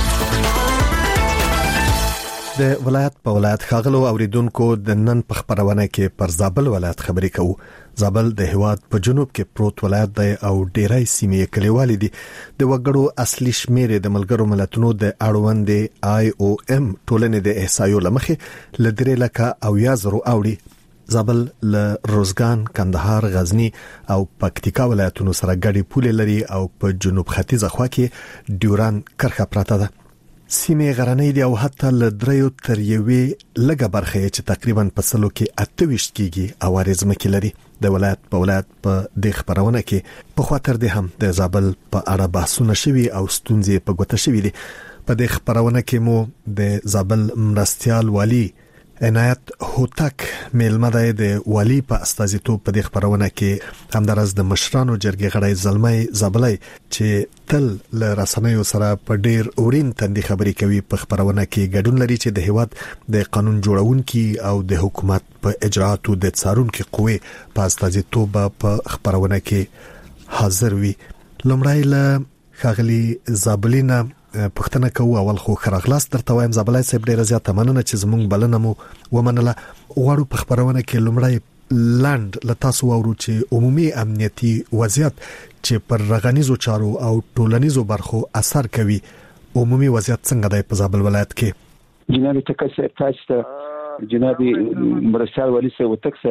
د ولایت په ولایت خاغلو اوریدونکو د نن په خبرونه کې پر زابل ولایت خبرې کوو. زابل د هیواد په جنوب کې پروت ولایت دی او ډیری سیمې کلیوالي دي. د وګړو اصلي شمیر د ملګرو ملتونو د اړوند آی او ام ټولنې د احصایو لمخې لدري لکه او یا زرو اوړي. زابل له روزګان، کندهار، غزنی او پکتیکا ولایتونو سره ګډي پولې لري او په جنوب ختیځ خوا کې ډیوران کرخه پراته ده. سیمه غرنۍ دی او حتی ل دریو تر یوې لګه برخه چې تقریبا په سلو کې اتويشت کیږي او ارزمه کې لري. د ولایت په ولایت په د خبرونه کې په خاطر د هم د زابل په اړه بحثونه شوي او ستونزې په ګوته شوي دي. په د خبرونه کې مو د زابل مرستيال والی عنایت هوتک میلمه د والی په استازیتوب په د خبرونه کې همدارس د مشرانو جرګې غړی زلمۍ زابلای چې تل له رسنیو سره په ډیر اورین تندې خبرې کوي په خبرونه کې ګډون لري چې د هیواد د قانون جوړونکي او د حکومت په اجراتو د څارونکو قوې په استازیتوب په خبرونه کې حاضر وي. لومړی له خاغلی زابلینا پښتنه کوو. اول خو خراغلاس درته وایم زابلای صاحب ډیره زیاته مننه چې زمونږ بلنه مو ومنله. غواړو په خبرونه کې لومړی لاند لتاسو ورو چې عمومي امنیتي وضعیت چې پر رغنیزو چارو او ټولنیزو برخو اثر کوي، عمومي وضعیت څنګه دی په زابل ولایت کې؟ جناب تکسر تاسو جناب مرستيال والی سه وتک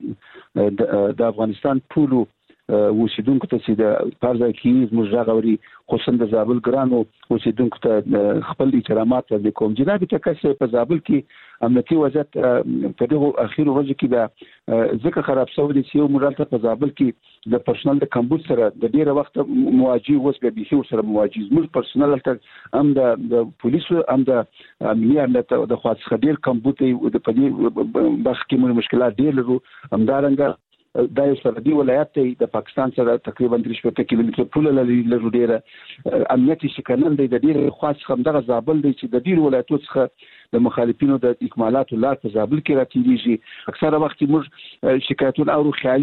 سره د افغانستان ټولو اوسیدونکو ته چې د پارځای کې زموږ راغوري خصوصا د زابل ګرانو اوسیدونکو ته خپل احترامات وکوم. جناب تکسر په زابل کې امنیتي وضعیت په دغه اخیرو ورځو کې د ځکه خراب شوی دی چې یو مورالته په زابل کې د پرسونل د کمبود سره د ډیره وخت مواجه وس به به سره مواجه زموږ پرسونل ته هم د پولیسو هم د امنیتي امنیت د خاص خبير کمبود د پدې بخ کې موږ مشکلات ډیر لرو. همدارنګه دا یو سرحدي ولایت دی د پاکستان سره تقریبا درې شپږ کیلومتره پوله لري. ډیره امنیتي شکنل دی د ډیره خاص خمدغه زابل دی چې د ډیره ولایتونو څخه د مخالفینو د اکمالاتو لار په زابل کې راتېږي. اکثره وخت موږ شکایتونه او خیالي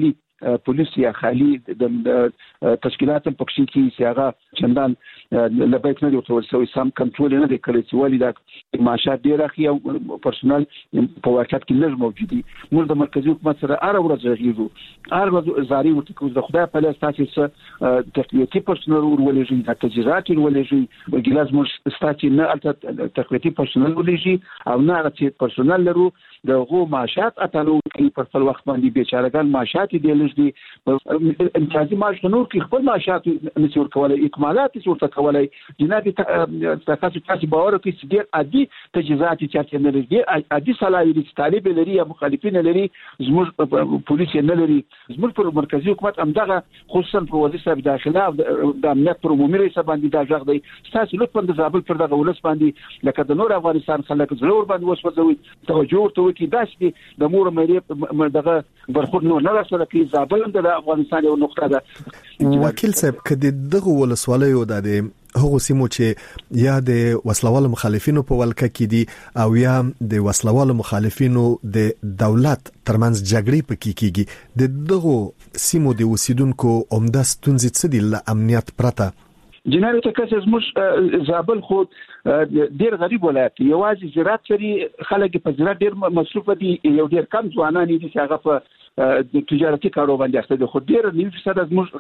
پولیس یا خالي د تشکیلات په کې کې سیاغه چندان لبیت نه ورته ورسوي سم کنټرول نه دی کړی چې ولې دا معاشات ډیر اخی او پرسونل په واقعیت کې لږ موجود دي. موږ د مرکزی حکومت سره هر ورځ غږیږو، هر ورځ زاري ورته کوو د خدای په لاس تاسو څه تقویتي پرسونل ورولېږي، د تجهیزات ورولېږي، ګلاس موږ ستاسو نه البته تقویتي پرسونل ورولېږي او نه چې پرسونل لرو دغه معاشات اتلو کې په خپل وخت باندې بیچارهګان معاشات دي لږ دي امتیازي معاش نور کې خپل معاشات نشي ورکولای، اکمالات نشي ورته کولای. جناب تاسو تاسو باور کوي چې ډېر عادي تجهیزات چې نه لري، عادي صلاحیت دي طالب لري یا مخالفین لري، زموږ پولیس نه لري. زموږ پر مرکزی حکومت همدغه خصوصا په وزیر صاحب داخله او د امنیت پر عمومي رئیس باندې دا ځغ دی تاسو لطفا د زابل پر دغه ولس باندې لکه د نور افغانستان خلک زړور باندې وسوځوي، توجه ورته وکړي داسې د مور مېرې دغه برخورد نور نه راسره کوي. زابل د افغانستان یو نقطه ده. وکیل صاحب کدي دغه ولسوالیو د هغه سیمو چې یا د وسلوال مخالفینو په ولکه کې دي او یا د وسلوال مخالفینو د دولت ترمنځ جګړې پکې کیږي، د دغه سیمو د اوسیدونکو عمده ستونزې څه دي له امنیت پرته؟ جناب تکاسه زموږ زابل خو ډیر غریب ولایت، یوازې زراعت سری خلک په زراعت ډیر مصروف دي، یو ډیر کم ځوانان دي چې هغه په د تجارتي کارو باندې اخته دي، خو ډیر نیو فیصد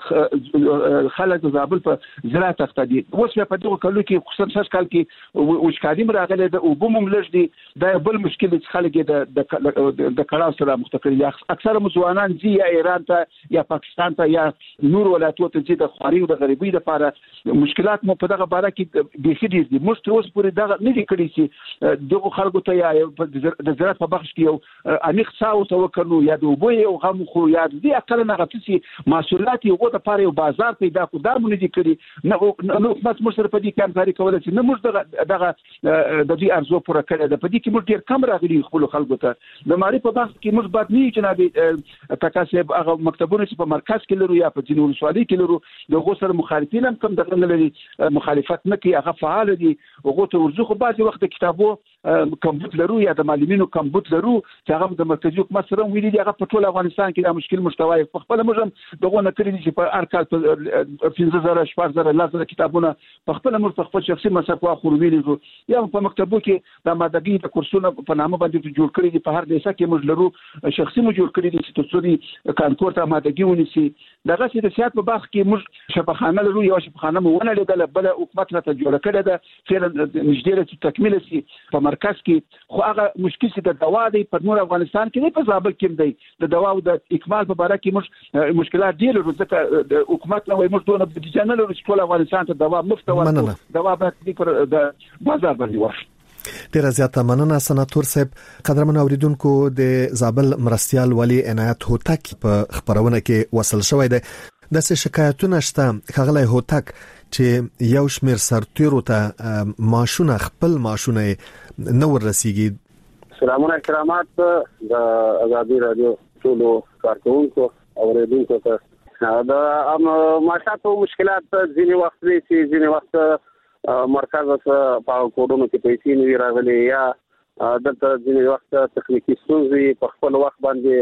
زموږ خلک زابل په زراعت اخته دي. اوس په دغه کلو کې خصوصا شش کال کې وشکاري مراغله د وبوم ملش دي، دا بل مشکل چې خلک د د کړهو سره مختلف دي. اکثره ځوانان ځي یا ایران ته یا پاکستان ته یا نور ولایتونو ته ځي د خواري او د غریبۍ لپاره. مشکلات مو په دغه باره کې بیخي دي دي موږ اوس پورې دغه نه دي کړی چې دغه خلکو ته یا د زراعت په بخش کې یو انیق څاو ته وکړو یا د وبو یو غم خو یا دې اکل نه غتسي محصولات یو غوته لپاره یو بازار پیدا کو دا مونږ دي کړی نه نو خاص موږ سره په دې کې همکاري کوله چې نه موږ دغه دغه د دې ارزو پوره کړی ده. په دې کې موږ ډیر کم راغلي خپل خلکو ته د ماری په بخش کې موږ بعد نه جناب تکاسب هغه مکتبونه چې په مرکز کې لرو یا په جنوب سوالي کې لرو د غوسر مخالفین هم کم دغه نه لري، مخالفت نه کوي، هغه فعال دي. وغوته ورزخ بعضي وخت کتابو کمبوت لرو یا د معلمینو کمبوت لرو چې هغه د مرکزی حکومت سره ویلي دي هغه په ټول افغانستان کې د مشکل مشتوي په خپل موږ دغه نه کړی چې په ارکال په پنځه زره شپږ زره لاسره کتابونه په خپل موږ په خپل شخصي مصرف او خروبینو یا په مکتبو کې د مادګي د کورسونو په نامه باندې جوړ کړی دي. په هر دیسه کې موږ لرو شخصي مو جوړ کړی دي چې تاسو کانکور ته مادګي ونیسي. دغه چې د سیاست په باغ کې موږ شفاخانه لرو، یو شفاخانه مو ونه لیدل، بل حکومت راته جوړ کړی ده فعلا نږدې چې تکمیل شي په مرکز کې. خو هغه مشکل چې د دوا دی په نور افغانستان کې په زابل کې دی، د دوا او د اکمال په اړه کې موږ مشکلات ډیر لرو ځکه د حکومت نو موږ ټول په دې نه لرو چې ټول افغانستان ته دوا مفت ورکړو، دوا باید پر د بازار باندې ورشي. ډیره زیاته مننه سناتور صاحب. قدرمن اوریدونکو د زابل مرستيال ولی عنایت هوتک په خبرونه کې وصل شوی دی. د څه شکایتونه شته خغلی هوتک چې یو شمیر سرتیرو ته ماشونه خپل ماشونه نو ورسیږي؟ سلامونه کرامات د آزادي رادیو ټولو کارکونکو او اوریدونکو ته د ماشاتو مشکلات ځینې وخت دي چې ځینې وخت مرکز په کوډونو کې پیسې نه راغلي یا دلته ځینې وخت تخنیکی ستونزې په خپل وخت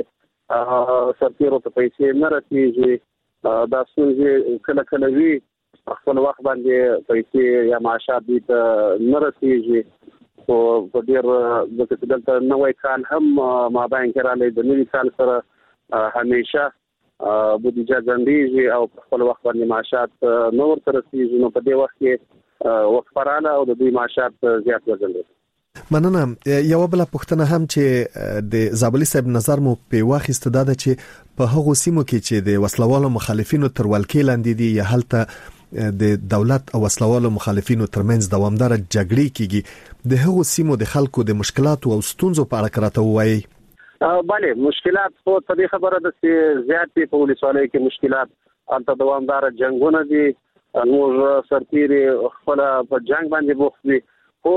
باندې سرتیرو ته پیسې نه رسیږي. دا ستونزې کله کله وي خپل وخت باندې پیسې یا معاشات دي ته نه رسیږي. خو په ډیر د دلته نوې کال هم مابین کې راځي د نوې کال سره همیشه بودیجه ځندېږي او خپل وخت باندې معاشات نور تر رسیږي. نو په دې وخت کې وقفراله او د دوی معاشات زیات وګڼل. مننه. یو بل پوښتنه هم چې د زابلی صاحب نظر مو په واخیست ده چې په هغو سیمو کې چې د وسلوالو مخالفینو تر ولکې لاندې دي یا هلته د دولت او وسلوالو مخالفینو ترمنځ دوامدار جګړې کیږي، د هغو سیمو د خلکو د مشکلاتو او ستونزو په اړه کراته وایي؟ بله مشکلات خو په دې خبره ده چې زیات په ولسوالۍ کې مشکلات البته دوامدار جنگونه دي. موږ سرتیري خپل په جنگ باندې بوخت دي، خو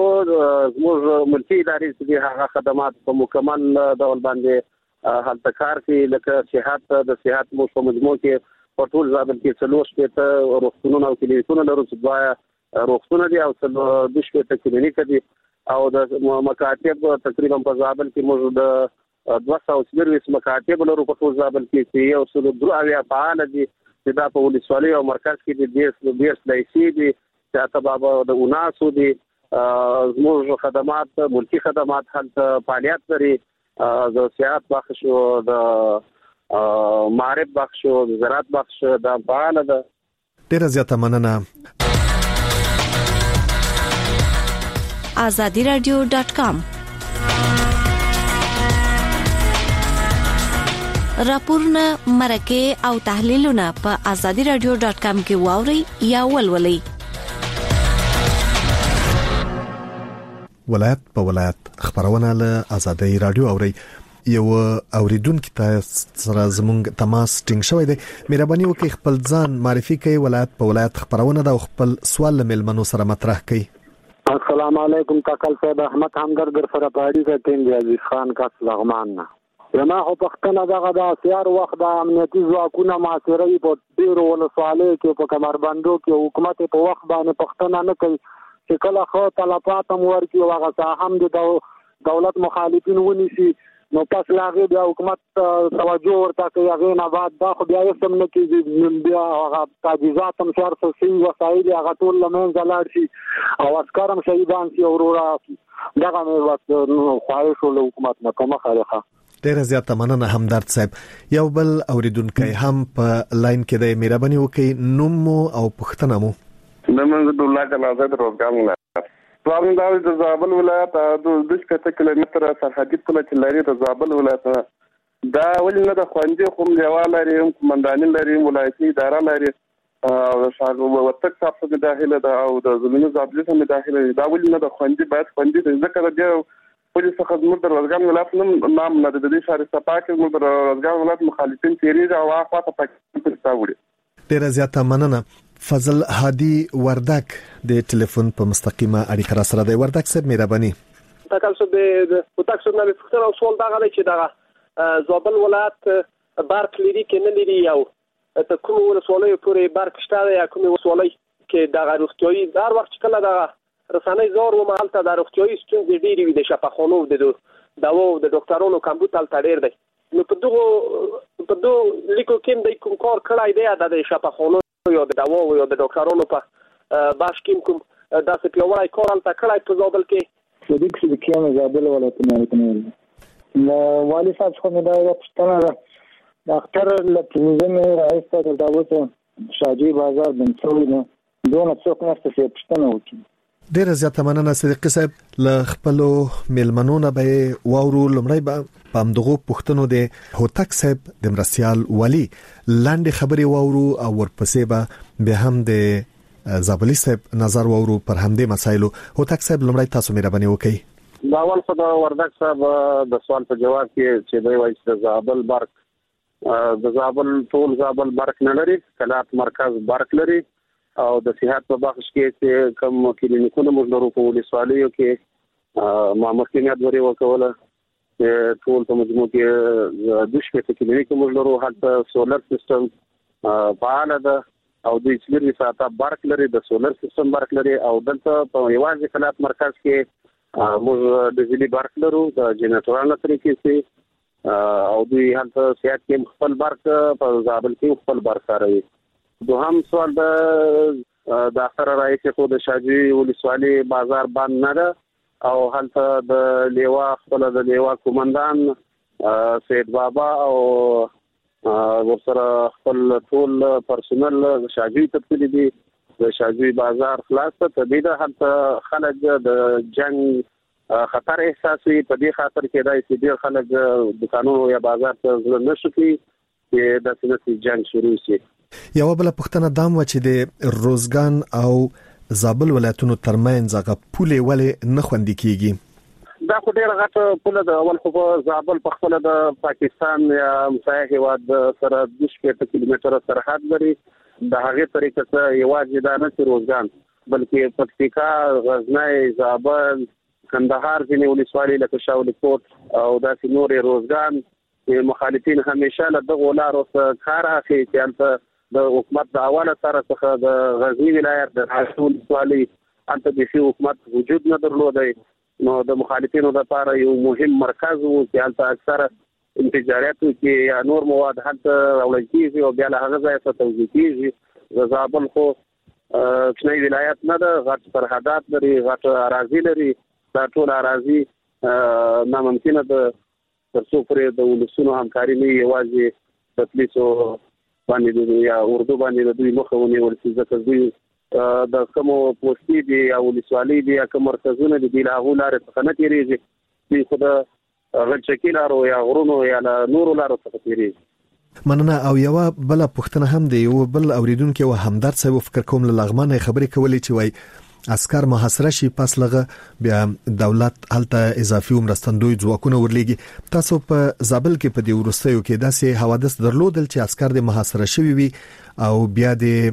موږ ملکي ادارې چې هغه خدمات په مکمل ډول باندې هلته کار کوي. لکه صحت د صحت مو په مجموع کې په ټول زابل کې څلور شپېته روغتونونه او کلینیکونه لرو چې دوه روغتونه دي او څلور د شپېته کلینیک دي او د مکاتب تقریبا په زابل کې موږ د دوه سوه څلوېښت مکاتب لرو په ټول زابل کې چې یو څو درې اویا فعال دي چې دا په ولسوالۍ او مرکز کې د دیس دیس لایسي دي چې تبع د اوناسو دي زموږ خدمات ملکی خدمات هلته فعالیت لري د سیاحت بخش او د معرف بخش او د زراعت بخش د فعال ده. ډیره زیاته مننه. azadi radio dot com راپورونه مرکه او تحلیلونه په azadi radio dot com کې واوري یا ولولئ. ولایت په ولایت خبرونه له azadi radio اوري. یو اوریدونکو ته سره زموږ تماس ټینګ شوی دی. مهرباني وکړئ خپل ځان معرفي کړئ. ولایت په ولایت خبرونه دا خپل سوال ملمنو سره مطرح کړئ. السلام علیکم. تکل صاحب احمد همدرد در سره پاړی ته تیم دی عزیز خان کا لغمان نه. زما خو پښتنه دغه د اسیار وخت د امنیتي ځواکونو معاشري په ډیرو ولسوالۍ کې په کمربندو کې حکومت په وخت باندې پښتنه نه کوي چې کله خو طلبات هم ورکي او هغه هم د دولت مخالفین ونیسي نو پس لاغه د حکومت توجه ورته کوي. هغه نه بعد دا خو بیا سم نه کیږي بیا هغه تجهیزات هم شهر سي وسایل هغه ټول لمن زلاړ شي او عسكر هم شهیدان شي اورورا دغه مې وخت خواهش له حکومت نه کومه خارخه. ډیره زیاته مننه همدرد صاحب. یو بل اوریدونکو هم په لاین کې د مهرباني وکړئ نوم او پوښتنه مو. نمنځ د الله تعالی د روزګار نه پلان دا د زابل ولایت د دوه کته کیلومتر سرحدي پله چې لري د زابل ولایت دا ولې نه د خوندې کوم دیوال لري کومنداني لري ولایتي اداره لري او شاګو وتک صاحب څخه داخله ده او د زمینو زابل څخه داخله دا ولې نه د خوندې باید خوندې ذکر دی پولیس څخه زموږ د روزګار ولایت نام نه د دې شهر صفا کې زموږ د روزګار ولایت مخالفین تیریږي او هغه خواته پاکستان ته راوړي. ډیره زیاته مننه. فضل هادي وردک د ټلیفون په مستقیمه اړیکه را سره دی. وردک صاحب مهرباني. تاسو د وتاکسو نه فکر او سوال دا غلي چې دا زابل ولایت بارک لري کې نه لري یو ته کوم ولسوالۍ پورې بارک شته یا کوم ولسوالۍ کې دا غوښتوي هر وخت کله دا رسنۍ زور و مالته د روغتیايي ستونزې ډېرې وي د شفاخانو د دوا او د ډاکټرانو کمبود تل ډېر دی نو په دغه په دغه لیکو کې د کوم کار کړای دی د شفاخانو یو د دوا او د ډاکټرانو په باش کې کوم داسې پیوړای کار تل کړای په زابل کې د دې چې کیمه زابل ولایت نه لري نو والي صاحب خو نه دا پښتنه ده ډاکټر لپاره رئیس ته دا وته شاجي بازار بنڅوي نو دونه څوک نشته چې پښتنه وکړي. ډیره زیاته مننه صدیق صاحب. له خپلو ملمنونو به واورو. لمړی به په همدغو پوښتنو د هوتک صاحب د مرسیال والي لاندې خبرې واورو او ورپسې به به هم د زابلي صاحب نظر واورو پر همدې مسایلو. هوتک صاحب لمړی تاسو مهرباني وکړئ. دا اول خو د وردک صاحب د سوال په جواب کې چې دوی وایي چې زابل برق د زابل ټول زابل برق نه لري کلات مرکز برق لري او د صحت په بخش کې چې کوم کلینیکونه موږ لرو په ولسوالیو کې ما مخکې د ورې وکوله چې ټول په مجموع کې د شپږ کلینیک موږ لرو هلته سولر سیستم فعال ده او د چلري ساته برق لري د سولر سیستم برق لري او دلته په یوازې کلات مرکز کې موږ د ځلي برق لرو د جنریټورانو طریقې سي او دوی هلته صحت کې خپل برق په زابل کې خپل برق کاروي. دوهم سوال د د اخر رئیس خو د شاجي ولسوالي بازار باندې نه ده او هلته د لیوا خپل د لیوا کومندان سید بابا او ورسره خپل ټول پرسونل شاجي تبدیل دي د شاجي بازار خلاص ته تبدیل هلته خلک د جنگ خطر احساسي په دې خاطر کې دا چې ډیر خلک دکانونو یا بازار ته ځل نشي چې د سنتي جنگ شروع شي. یو بل پښتنه دام و چې د روزګان او زابل ولایتونو ترمنځ هغه پولې ولې نه خوندې کیږي. دا خو ډیر غټ پوله د اول خو زابل په خپل د پاکستان یا مساحه هیواد سره د شپږ کیلومتره سرحد لري. د هغه طریقې څخه یوازې دا نه چې روزګان بلکې پکتیکا غزنی زابل کندهار ځینې ولسوالۍ لکه شاولي کوټ او داسې نورې روزګان مخالفین همیشه له دغه لارو څخه کار اخلي چې انت د حکومت د اوله سره څخه د غزنی ولایت د حاصل ولسوالۍ انت د حکومت وجود نه درلودای نو د مخالفینو لپاره یو مهم مرکز وو چې هلته اکثره انفجاراتو کې یا نور مواد هلته راوړل کېږي او بیا له هغه ځایه څخه توزیع کېږي. د زابل خو کوچنی ولایت نه ده، غټ سرحدات لري، غټ اراضي لري. دا ټول اراضي ناممکنه ده تر څو پورې د ولسونو همکاري نه یوازې د پولیسو باندې یا اردو باندې د دوی مخه ونیول شي، ځکه دوی د کومو پوسټي دي یا ولسوالۍ دي یا کوم مرکزونه دي د هغو لارې څخه نه تېرېږي، دوی خو د غلچکي لارو یا غرونو یا نورو لارو څخه تېرېږي. مننه. او یو بل پوښتنه هم دی، یو بل اوریدونکو او همدرد صاحب فکر کوم لغمانه خبرې کولې چې وای عسكر محاصره شي، پس لغه بیا دولت هلته اضافي مرستندوی ځواکونه ورلېږي. تاسو په زابل کې په دې ورستیو کې داسې حوادث درلودل چې عسكر د محاصره شوي وي او بیا د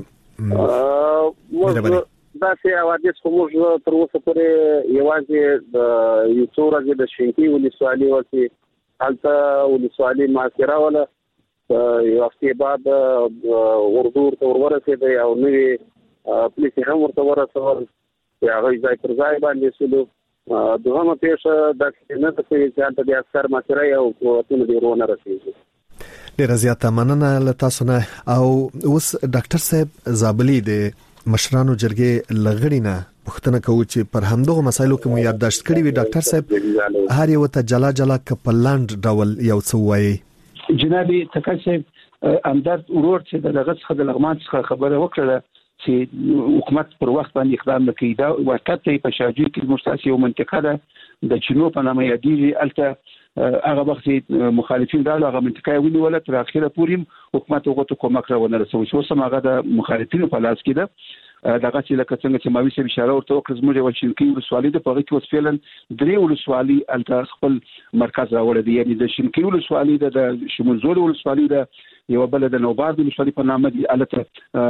داسې حوادث خو موږ تر اوسه پورې یوازې د یو څو ورځې د شینکي ولسوالۍ وکړې هلته ولسوالۍ محاصره وله، یو هفتې بعد اردو ورته ورورسېده او نوې پولیس هم ورته ورسول، هغه ځای پر ځای باندې سولو. دوهمه پیښه داسې نه ده چې هلته د عسکر محاصره او قوتونه د ورونه رسېږي. ډېره زیاته مننه له تاسو نه. او اوس ډاکټر صاحب زابلي د مشرانو جرګې لغړی نه پوښتنه کوي چې پر همدغه مسایلو کې مو یادداشت کړی وي ډاکټر صاحب، هر یو ته جلا جلا کپلاند ډول یو څه وایي. جنابي تکل صاحب همدرد ورور چې د لغت څخه د لغمان څخه خبره وکړه چې حکومت پر وخت باندې اقدام وکړي. دا وخت په شاجوی کې مستاسي یو منطقه ده د چینو په نامه یادېږي، الته هغه وخت مخالفین راغلل، هغه منطقه ونیوله، تر اخره پورې حکومت هغه ته کومک راونه رسوي. اوس هم هغه د مخالفینو په لاس کې ده. دغه چې لکه څنګه چې ماوي سره اشاره ورته وکړه، زموږ یو شینکي ولسوالۍ د پغې کې اوس فعلا درې ولسوالۍ الته خپل مرکز راوړی دی، یعنی د شینکي ولسوالۍ د شمولزول ولسوالۍ د یو بل د نوبار ولسوالۍ په نامه دی الته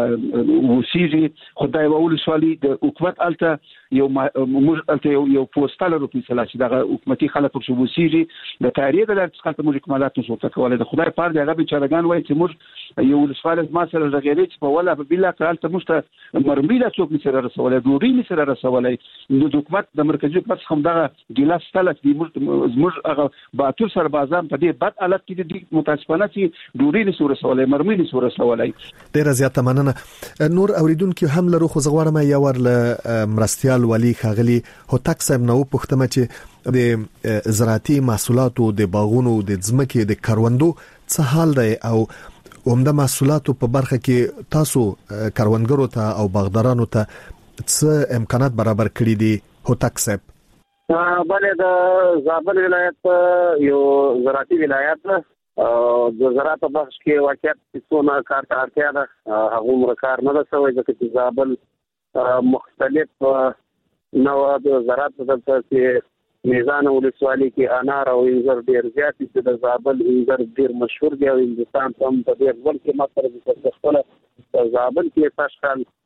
وسیږي. خدای و ولسوالۍ د حکومت الته یو موږ الته یو یو پوسټال روپی سلا چې دغه حکومتي خلک په وسیږي د تاریخ د څخه ته موږ کمالات نشو تکوله. د خدای پاره دغه بیچارهګان وایي چې موږ یو ولسوالۍ ما سره غیرې چې په ولا په بلا کالته مشته مرمي لا څوک سره رسولای ډوډۍ می سره رسولای. نو د حکومت د مرکزی حکومت هم دغه ګلاس تلک دی موږ هغه باتور سربازان په دې بد حالت کې دي متاسفانه چې ډوډۍ نسو رسولای، مرمي نسو رسولای. ډیره زیاته مننه. نور اوریدونکو هم لرو خو زغوارم یا ور ل مرستيال ولی خاغلی هوتک صاحب نو پوښتنه چې د زراعتي محصولاتو د باغونو د ځمکې د کروندو څه حال دی او عمده محصولاتو په برخه کې تاسو کروندګرو ته او باغدارانو ته څه امکانات برابر کړی دي هوتک صاحب؟ بله د زابل ولایت یو زراعتي ولایت ده او د زراعت په بخش کې واقعیت څونه کار ته اړتیا ده، هغه عمر کار نه ده شوی ځکه چې زابل مختلف نوع د زراعت دلته چې میزان ولسوالۍ کې انار او انځر ډیر زیات دي. د زابل انځر ډیر مشهور دی او هندستان هم په ډیر ځل کې مصر د خپل زابل کې تشکل